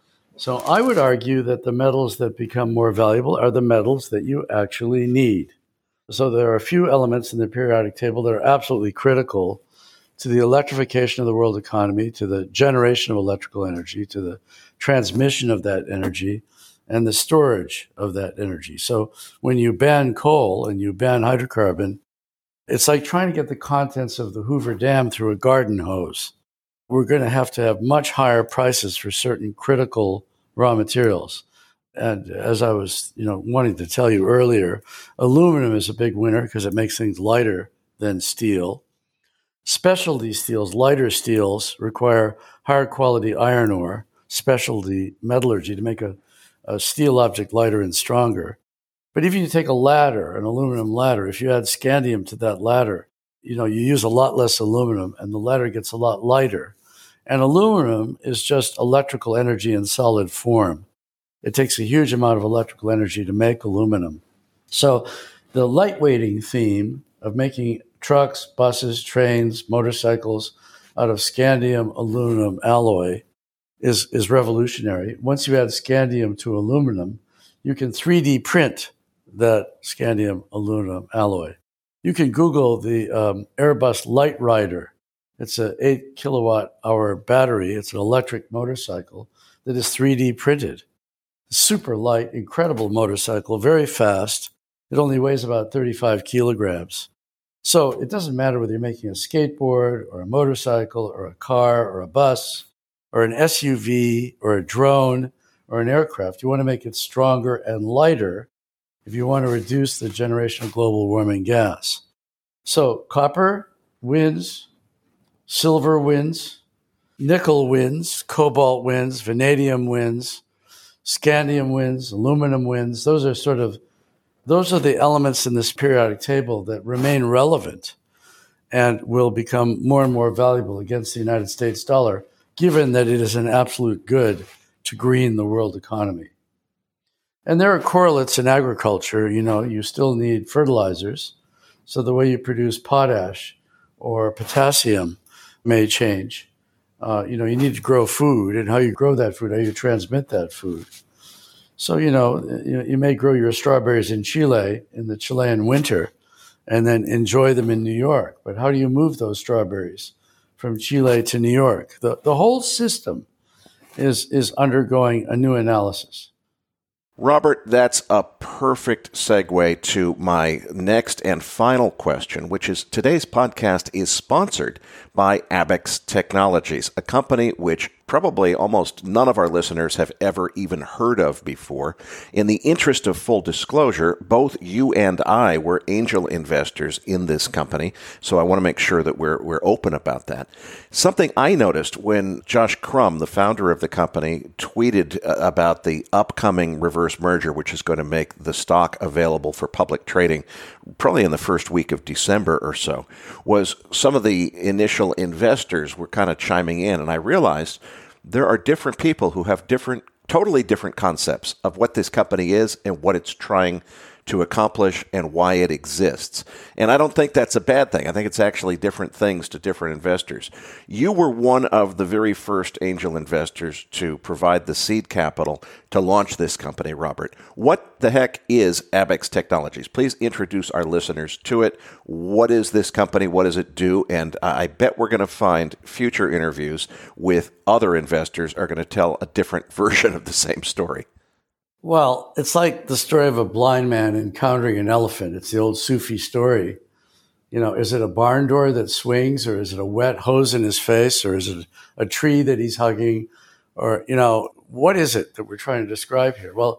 So I would argue that the metals that become more valuable are the metals that you actually need. So there are a few elements in the periodic table that are absolutely critical to the electrification of the world economy, to the generation of electrical energy, to the transmission of that energy, and the storage of that energy. So when you ban coal and you ban hydrocarbon, it's like trying to get the contents of the Hoover Dam through a garden hose. We're going to have much higher prices for certain critical raw materials. And as I was, wanting to tell you earlier, aluminum is a big winner because it makes things lighter than steel. Specialty steels, lighter steels, require higher quality iron ore, specialty metallurgy to make a steel object lighter and stronger. But if you take a ladder, an aluminum ladder, if you add scandium to that ladder, you use a lot less aluminum and the ladder gets a lot lighter. And aluminum is just electrical energy in solid form. It takes a huge amount of electrical energy to make aluminum. So the lightweighting theme of making trucks, buses, trains, motorcycles out of scandium aluminum alloy is revolutionary. Once you add scandium to aluminum, you can 3D print that scandium aluminum alloy. You can Google the Airbus Light Rider. It's an 8 kilowatt hour battery. It's an electric motorcycle that is 3D printed. Super light, incredible motorcycle, very fast. It only weighs about 35 kilograms. So it doesn't matter whether you're making a skateboard or a motorcycle or a car or a bus or an SUV or a drone or an aircraft. You want to make it stronger and lighter if you want to reduce the generation of global warming gas. So copper wins, silver wins, nickel wins, cobalt wins, vanadium wins, scandium wins, aluminum wins. Those are the elements in this periodic table that remain relevant and will become more and more valuable against the United States dollar, given that it is an absolute good to green the world economy. And there are correlates in agriculture. You still need fertilizers. So the way you produce potash or potassium may change. You need to grow food, and how you grow that food, how you transmit that food. So, you may grow your strawberries in Chile in the Chilean winter and then enjoy them in New York. But how do you move those strawberries from Chile to New York? The whole system is undergoing a new analysis. Robert, that's a perfect segue to my next and final question, which is today's podcast is sponsored by Abaxx Technologies, a company which probably almost none of our listeners have ever even heard of before. In the interest of full disclosure, both you and I were angel investors in this company, so I want to make sure that we're open about that. Something I noticed when Josh Crumb, the founder of the company, tweeted about the upcoming reverse merger, which is going to make the stock available for public trading probably in the first week of December or so, was some of the initial investors were kind of chiming in, and I realized there are different people who have totally different concepts of what this company is and what it's trying to accomplish and why it exists. And I don't think that's a bad thing. I think it's actually different things to different investors. You were one of the very first angel investors to provide the seed capital to launch this company, Robert. What the heck is Abaxx Technologies? Please introduce our listeners to it. What is this company? What does it do? And I bet we're going to find future interviews with other investors are going to tell a different version of the same story. Well, it's like the story of a blind man encountering an elephant. It's the old Sufi story. Is it a barn door that swings, or is it a wet hose in his face, or is it a tree that he's hugging? Or, what is it that we're trying to describe here? Well,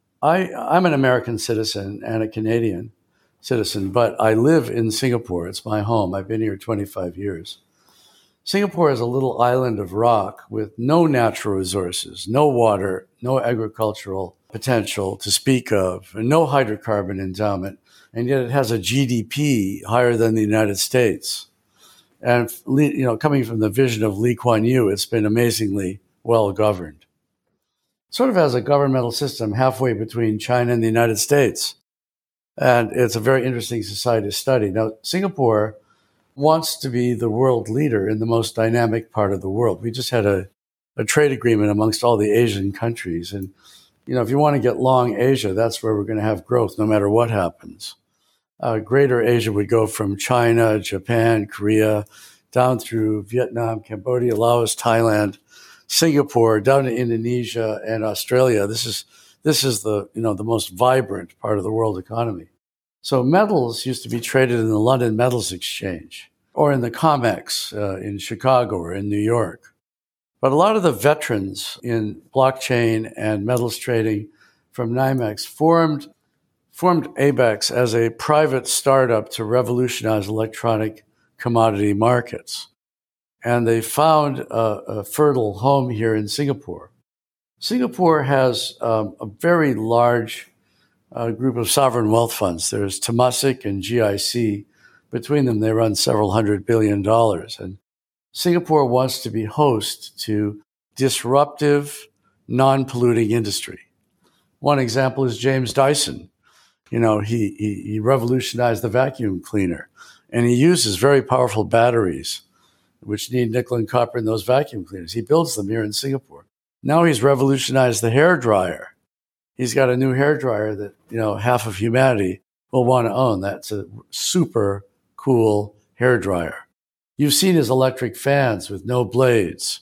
I'm an American citizen and a Canadian citizen, but I live in Singapore. It's my home. I've been here 25 years. Singapore is a little island of rock with no natural resources, no water, no agricultural potential to speak of, and no hydrocarbon endowment, and yet it has a GDP higher than the United States. And, coming from the vision of Lee Kuan Yew, it's been amazingly well governed. Sort of has a governmental system halfway between China and the United States. And it's a very interesting society to study. Now, Singapore wants to be the world leader in the most dynamic part of the world. We just had a trade agreement amongst all the Asian countries. And, if you want to get long Asia, that's where we're going to have growth no matter what happens. Greater Asia would go from China, Japan, Korea, down through Vietnam, Cambodia, Laos, Thailand, Singapore, down to Indonesia and Australia. This is the the most vibrant part of the world economy. So metals used to be traded in the London Metals Exchange or in the COMEX in Chicago or in New York. But a lot of the veterans in blockchain and metals trading from NYMEX formed Abaxx as a private startup to revolutionize electronic commodity markets. And they found a fertile home here in Singapore. Singapore has a very large group of sovereign wealth funds. There's Temasek and GIC. Between them, they run several $100 billion. And Singapore wants to be host to disruptive, non-polluting industry. One example is James Dyson. He revolutionized the vacuum cleaner, and he uses very powerful batteries, which need nickel and copper in those vacuum cleaners. He builds them here in Singapore. Now he's revolutionized the hair dryer. He's got a new hair dryer that, half of humanity will want to own. That's a super cool hair dryer. You've seen his electric fans with no blades.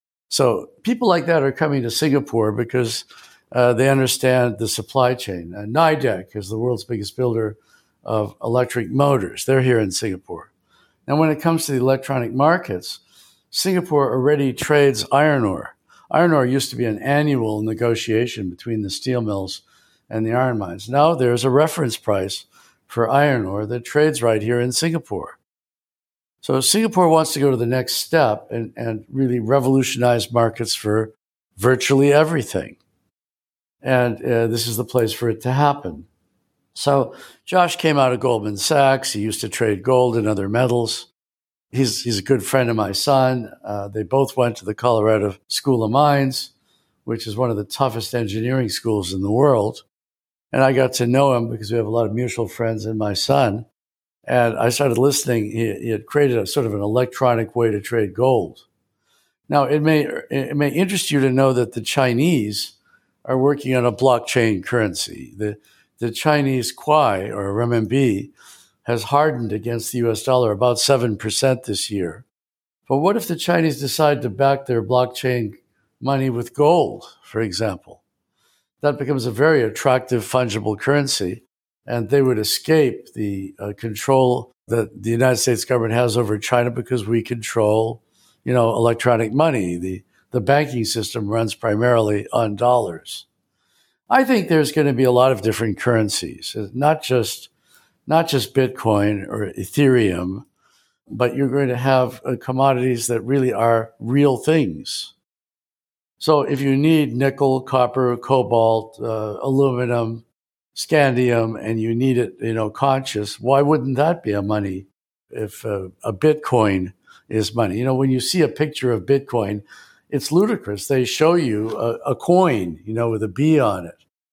So people like that are coming to Singapore because they understand the supply chain. Nidec is the world's biggest builder of electric motors. They're here in Singapore. And when it comes to the electronic markets, Singapore already trades iron ore. Iron ore used to be an annual negotiation between the steel mills and the iron mines. Now there's a reference price for iron ore that trades right here in Singapore. So Singapore wants to go to the next step and really revolutionize markets for virtually everything. And this is the place for it to happen. So Josh came out of Goldman Sachs. He used to trade gold and other metals. He's a good friend of my son. They both went to the Colorado School of Mines, which is one of the toughest engineering schools in the world. And I got to know him because we have a lot of mutual friends and my son. And I started listening. He had created a sort of an electronic way to trade gold. Now, it may interest you to know that the Chinese are working on a blockchain currency. The Chinese kuai, or renminbi, has hardened against the US dollar about 7% this year. But what if the Chinese decide to back their blockchain money with gold, for example? That becomes a very attractive fungible currency, and they would escape the control that the United States government has over China because we control, electronic money. The banking system runs primarily on dollars. I think there's going to be a lot of different currencies, not just Bitcoin or Ethereum, but you're going to have commodities that really are real things. So if you need nickel, copper, cobalt, aluminum, scandium, and you need it, conscious, why wouldn't that be a money if a Bitcoin is money? When you see a picture of Bitcoin, it's ludicrous. They show you a coin, with a B on it.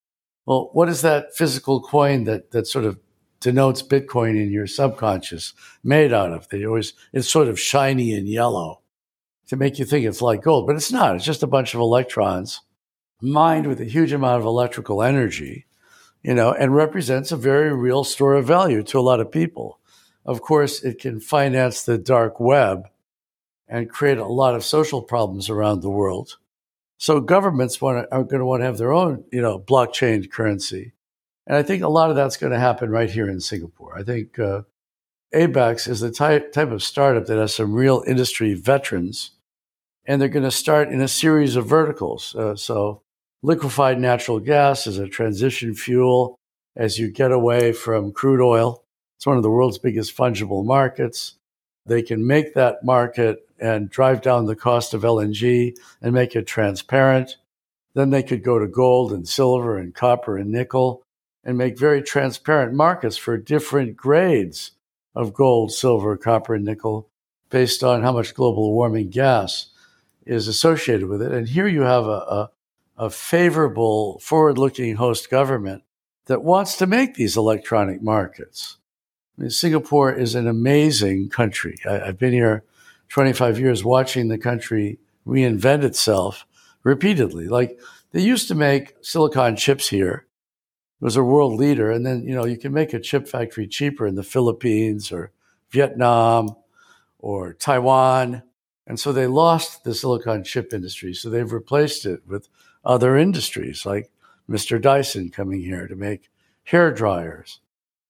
Well, what is that physical coin that sort of denotes Bitcoin in your subconscious made out of? It's sort of shiny and yellow to make you think it's like gold, but it's not. It's just a bunch of electrons mined with a huge amount of electrical energy, and represents a very real store of value to a lot of people. Of course, it can finance the dark web and create a lot of social problems around the world. So governments are going to want to have their own, blockchain currency. And I think a lot of that's going to happen right here in Singapore. I think ABAX is the type of startup that has some real industry veterans, and they're going to start in a series of verticals. So liquefied natural gas is a transition fuel as you get away from crude oil. It's one of the world's biggest fungible markets. They can make that market and drive down the cost of LNG and make it transparent. Then they could go to gold and silver and copper and nickel and make very transparent markets for different grades of gold, silver, copper, and nickel based on how much global warming gas is associated with it. And here you have a favorable, forward-looking host government that wants to make these electronic markets. I mean, Singapore is an amazing country. I've been here 25 years watching the country reinvent itself repeatedly. Like, they used to make silicon chips here. It was a world leader. And then, you can make a chip factory cheaper in the Philippines or Vietnam or Taiwan. And so they lost the silicon chip industry. So they've replaced it with other industries like Mr. Dyson coming here to make hair dryers,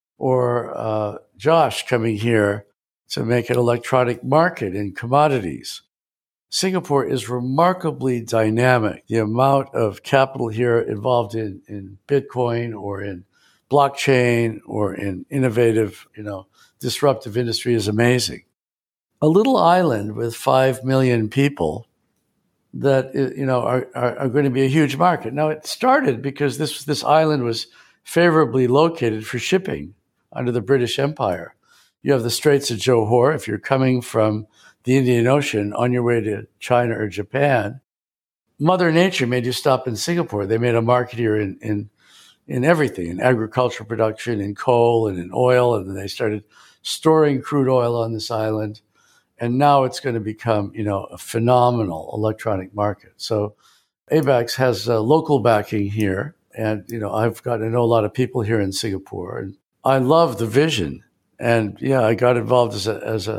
or Josh coming here to make an electronic market in commodities. Singapore is remarkably dynamic. The amount of capital here involved in Bitcoin or in blockchain or in innovative, disruptive industry is amazing. A little island with 5 million people that, are going to be a huge market. Now, it started because this island was favorably located for shipping under the British Empire. You have the Straits of Johor. If you're coming from the Indian Ocean on your way to China or Japan, Mother Nature made you stop in Singapore. They made a market here in everything, in agricultural production, in coal and in oil, and then they started storing crude oil on this island. And now it's going to become, a phenomenal electronic market. So ABAX has local backing here. And, I've gotten to know a lot of people here in Singapore. And I love the vision. And, I got involved as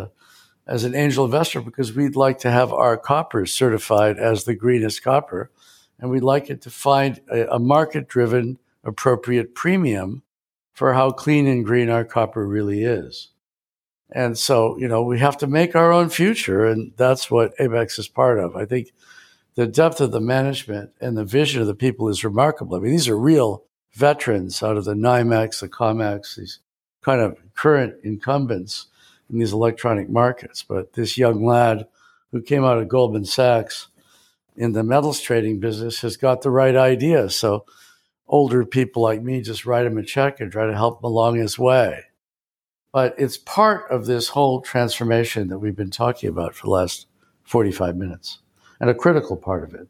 an angel investor because we'd like to have our copper certified as the greenest copper. And we'd like it to find a market-driven, appropriate premium for how clean and green our copper really is. And so, we have to make our own future, and that's what ABAX is part of. I think the depth of the management and the vision of the people is remarkable. I mean, these are real veterans out of the NYMEX, the COMEX, these kind of current incumbents in these electronic markets. But this young lad who came out of Goldman Sachs in the metals trading business has got the right idea. So older people like me just write him a check and try to help him along his way. But it's part of this whole transformation that we've been talking about for the last 45 minutes, and a critical part of it.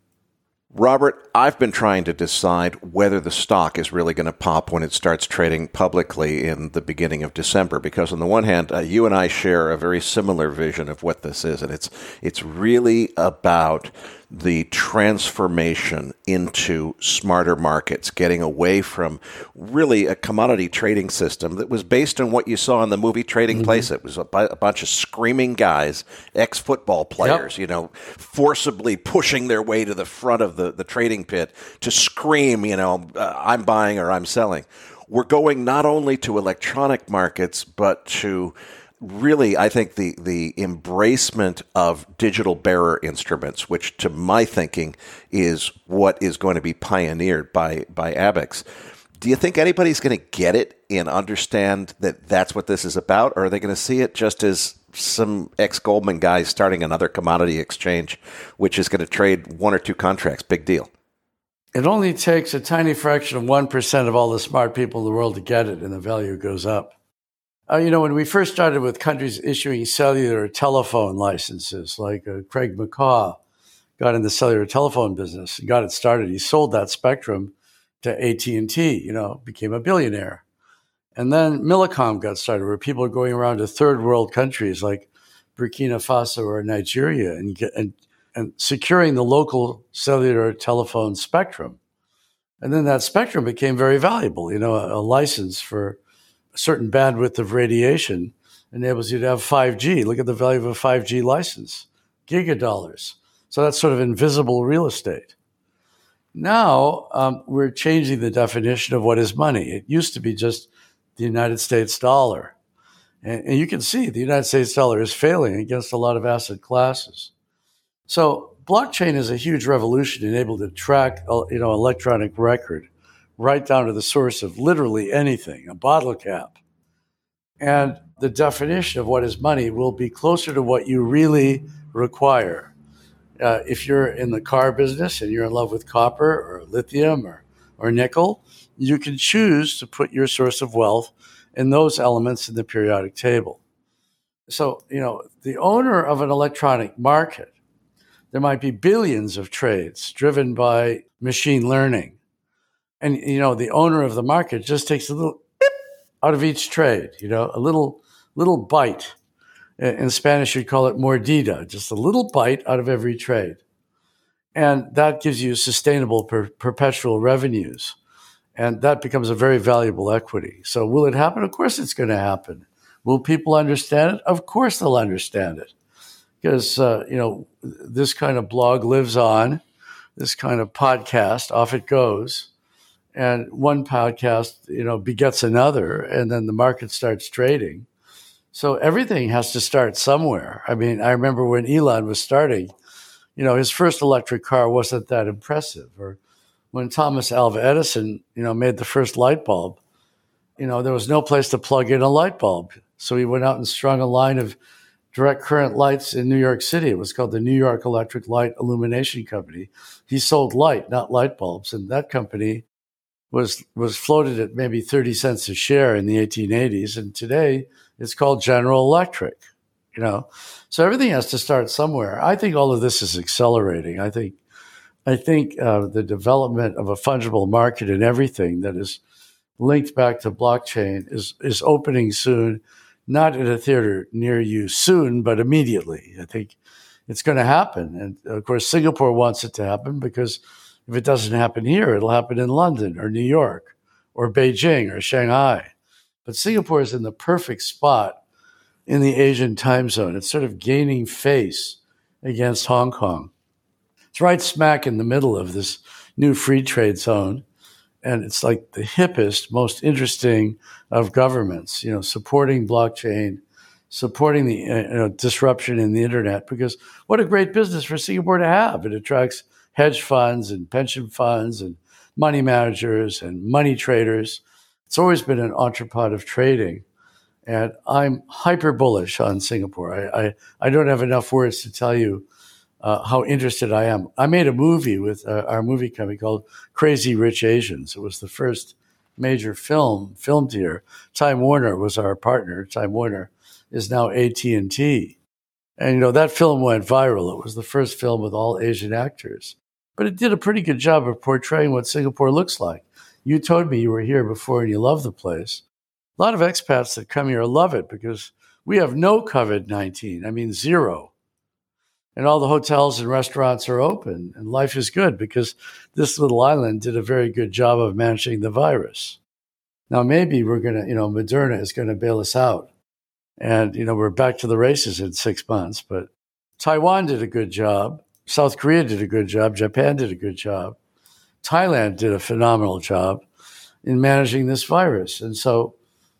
Robert, I've been trying to decide whether the stock is really going to pop when it starts trading publicly in the beginning of December, because on the one hand, you and I share a very similar vision of what this is, and it's really about the transformation into smarter markets, getting away from really a commodity trading system that was based on what you saw in the movie Trading Place. It was a bunch of screaming guys, ex-football players, forcibly pushing their way to the front of the trading pit to scream, I'm buying or I'm selling. We're going not only to electronic markets, but to really, I think, the embracement of digital bearer instruments, which to my thinking is what is going to be pioneered by ABAX. Do you think anybody's going to get it and understand that that's what this is about, or are they going to see it just as some ex-Goldman guys starting another commodity exchange, which is going to trade one or two contracts? Big deal. It only takes a tiny fraction of 1% of all the smart people in the world to get it, and the value goes up. When we first started with countries issuing cellular telephone licenses, like Craig McCaw got in the cellular telephone business and got it started. He sold that spectrum to AT&T, became a billionaire. And then Millicom got started, where people are going around to third world countries like Burkina Faso or Nigeria and securing the local cellular telephone spectrum. And then that spectrum became very valuable. A license for a certain bandwidth of radiation enables you to have 5G. Look at the value of a 5G license, gigadollars. So that's sort of invisible real estate. Now we're changing the definition of what is money. It used to be just the United States dollar. And you can see the United States dollar is failing against a lot of asset classes. So blockchain is a huge revolution enabled to track, electronic record right down to the source of literally anything, a bottle cap. And the definition of what is money will be closer to what you really require. If you're in the car business and you're in love with copper or lithium or nickel, you can choose to put your source of wealth in those elements in the periodic table. So, the owner of an electronic market, there might be billions of trades driven by machine learning. And, the owner of the market just takes a little beep out of each trade, a little bite. In Spanish, you'd call it mordida, just a little bite out of every trade. And that gives you sustainable perpetual revenues. And that becomes a very valuable equity. So will it happen? Of course it's going to happen. Will people understand it? Of course they'll understand it. Because, this kind of blog lives on, this kind of podcast, off it goes. And one podcast, begets another, and then the market starts trading. So everything has to start somewhere. I mean, I remember when Elon was starting, his first electric car wasn't that impressive. Or when Thomas Alva Edison, made the first light bulb, there was no place to plug in a light bulb. So he went out and strung a line of direct current lights in New York City. It was called the New York Electric Light Illumination Company. He sold light, not light bulbs. And that company was floated at maybe 30 cents a share in the 1880s. And today it's called General Electric, So everything has to start somewhere. I think all of this is accelerating. I think the development of a fungible market in everything that is linked back to blockchain is opening soon, not in a theater near you soon, but immediately. I think it's going to happen. And of course, Singapore wants it to happen because if it doesn't happen here, it'll happen in London or New York or Beijing or Shanghai. But Singapore is in the perfect spot in the Asian time zone. It's sort of gaining face against Hong Kong. It's right smack in the middle of this new free trade zone. And it's like the hippest, most interesting of governments, supporting blockchain, supporting the disruption in the internet, because what a great business for Singapore to have. It attracts hedge funds and pension funds and money managers and money traders. It's always been an entrepot of trading. And I'm hyper bullish on Singapore. I don't have enough words to tell you how interested I am. I made a movie with our movie company called Crazy Rich Asians. It was the first major film filmed here. Time Warner was our partner. Time Warner is now AT&T. And, that film went viral. It was the first film with all Asian actors. But it did a pretty good job of portraying what Singapore looks like. You told me you were here before and you love the place. A lot of expats that come here love it because we have no COVID-19. I mean, zero. And all the hotels and restaurants are open and life is good because this little island did a very good job of managing the virus. Now, maybe we're going to, Moderna is going to bail us out. And, we're back to the races in 6 months. But Taiwan did a good job. South Korea did a good job. Japan did a good job. Thailand did a phenomenal job in managing this virus. And so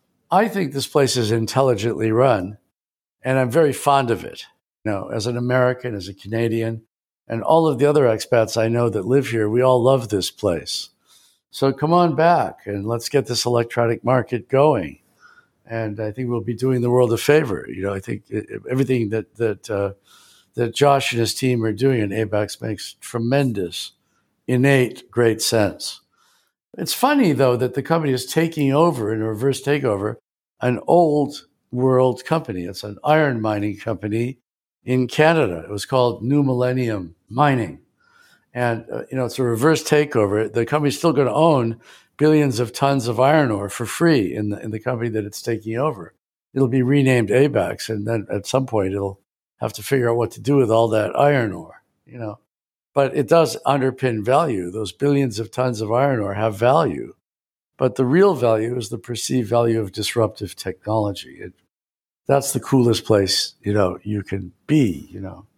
I think this place is intelligently run, and I'm very fond of it. As an American, as a Canadian, and all of the other expats I know that live here, we all love this place. So come on back and let's get this electronic market going. And I think we'll be doing the world a favor. I think everything that Josh and his team are doing in ABAX makes tremendous, innate, great sense. It's funny, though, that the company is taking over in a reverse takeover an old world company. It's an iron mining company in Canada. It was called New Millennium Mining. And, it's a reverse takeover. The company's still going to own billions of tons of iron ore for free in the company that it's taking over. It'll be renamed ABEX, and then at some point it'll have to figure out what to do with all that iron ore, But it does underpin value. Those billions of tons of iron ore have value. But the real value is the perceived value of disruptive technology. That's the coolest place, you can be,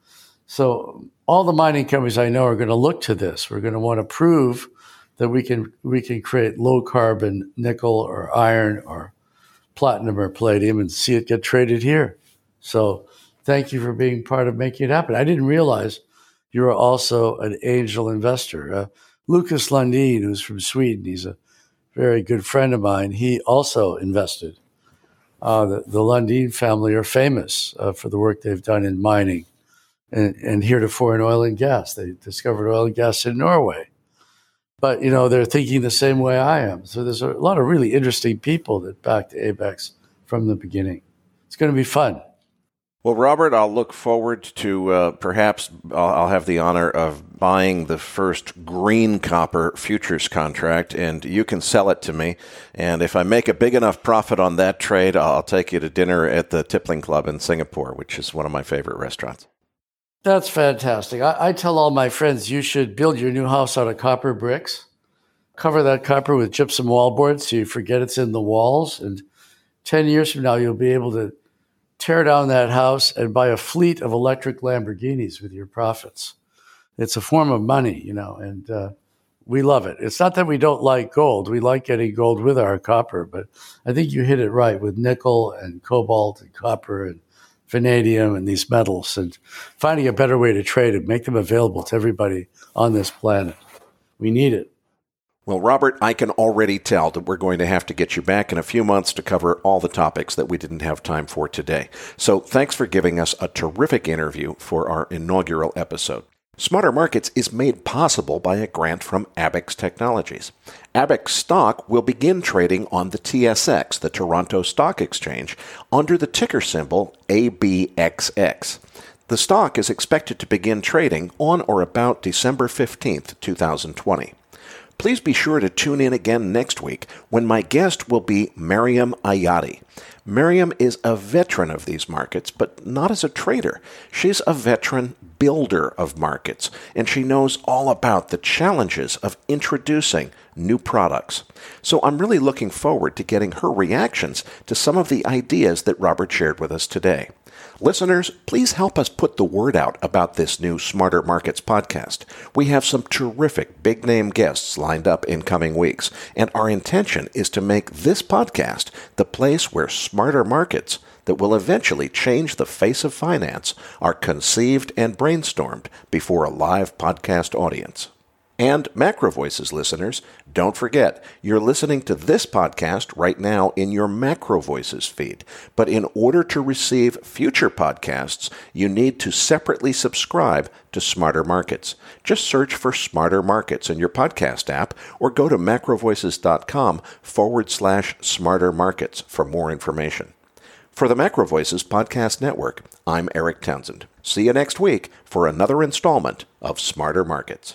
So all the mining companies I know are going to look to this. We're going to want to prove that we can create low carbon nickel or iron or platinum or palladium and see it get traded here. So thank you for being part of making it happen. I didn't realize you are also an angel investor. Lucas Lundin, who's from Sweden, he's a very good friend of mine. He also invested. The Lundin family are famous for the work they've done in mining and heretofore in oil and gas. They discovered oil and gas in Norway. But, they're thinking the same way I am. So there's a lot of really interesting people that backed ABEX from the beginning. It's going to be fun. Well, Robert, I'll look forward to perhaps I'll have the honor of buying the first green copper futures contract, and you can sell it to me. And if I make a big enough profit on that trade, I'll take you to dinner at the Tippling Club in Singapore, which is one of my favorite restaurants. That's fantastic. I tell all my friends you should build your new house out of copper bricks, cover that copper with gypsum wallboard so you forget it's in the walls, and 10 years from now you'll be able to tear down that house and buy a fleet of electric Lamborghinis with your profits. It's a form of money, and we love it. It's not that we don't like gold. We like getting gold with our copper, but I think you hit it right with nickel and cobalt and copper and vanadium and these metals, and finding a better way to trade and make them available to everybody on this planet. We need it. Well, Robert, I can already tell that we're going to have to get you back in a few months to cover all the topics that we didn't have time for today. So thanks for giving us a terrific interview for our inaugural episode. Smarter Markets is made possible by a grant from ABEX Technologies. ABEX stock will begin trading on the TSX, the Toronto Stock Exchange, under the ticker symbol ABXX. The stock is expected to begin trading on or about December 15th, 2020. Please be sure to tune in again next week when my guest will be Maryam Ayati. Maryam is a veteran of these markets, but not as a trader. She's a veteran builder of markets, and she knows all about the challenges of introducing new products. So I'm really looking forward to getting her reactions to some of the ideas that Robert shared with us today. Listeners, please help us put the word out about this new Smarter Markets podcast. We have some terrific big-name guests lined up in coming weeks, and our intention is to make this podcast the place where smarter markets that will eventually change the face of finance are conceived and brainstormed before a live podcast audience. And Macro Voices listeners, don't forget, you're listening to this podcast right now in your Macro Voices feed. But in order to receive future podcasts, you need to separately subscribe to Smarter Markets. Just search for Smarter Markets in your podcast app or go to macrovoices.com/Smarter Markets for more information. For the Macro Voices Podcast Network, I'm Eric Townsend. See you next week for another installment of Smarter Markets.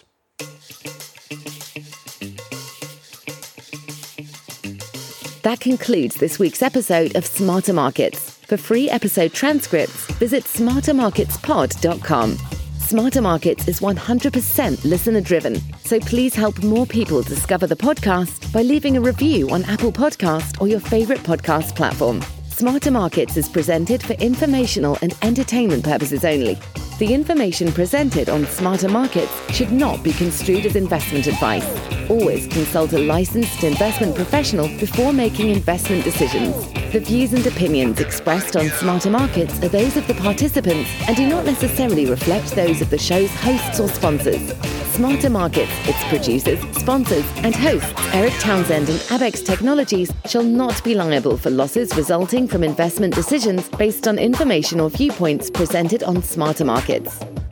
That concludes this week's episode of Smarter Markets. For free episode transcripts, visit smartermarketspod.com. Smarter Markets is 100% listener-driven, so please help more people discover the podcast by leaving a review on Apple Podcast or your favorite podcast platform. Smarter Markets is presented for informational and entertainment purposes only. The information presented on Smarter Markets should not be construed as investment advice. Always consult a licensed investment professional before making investment decisions. The views and opinions expressed on Smarter Markets are those of the participants and do not necessarily reflect those of the show's hosts or sponsors. Smarter Markets, its producers, sponsors, and hosts, Eric Townsend and ABEX Technologies, shall not be liable for losses resulting from investment decisions based on information or viewpoints presented on Smarter Markets.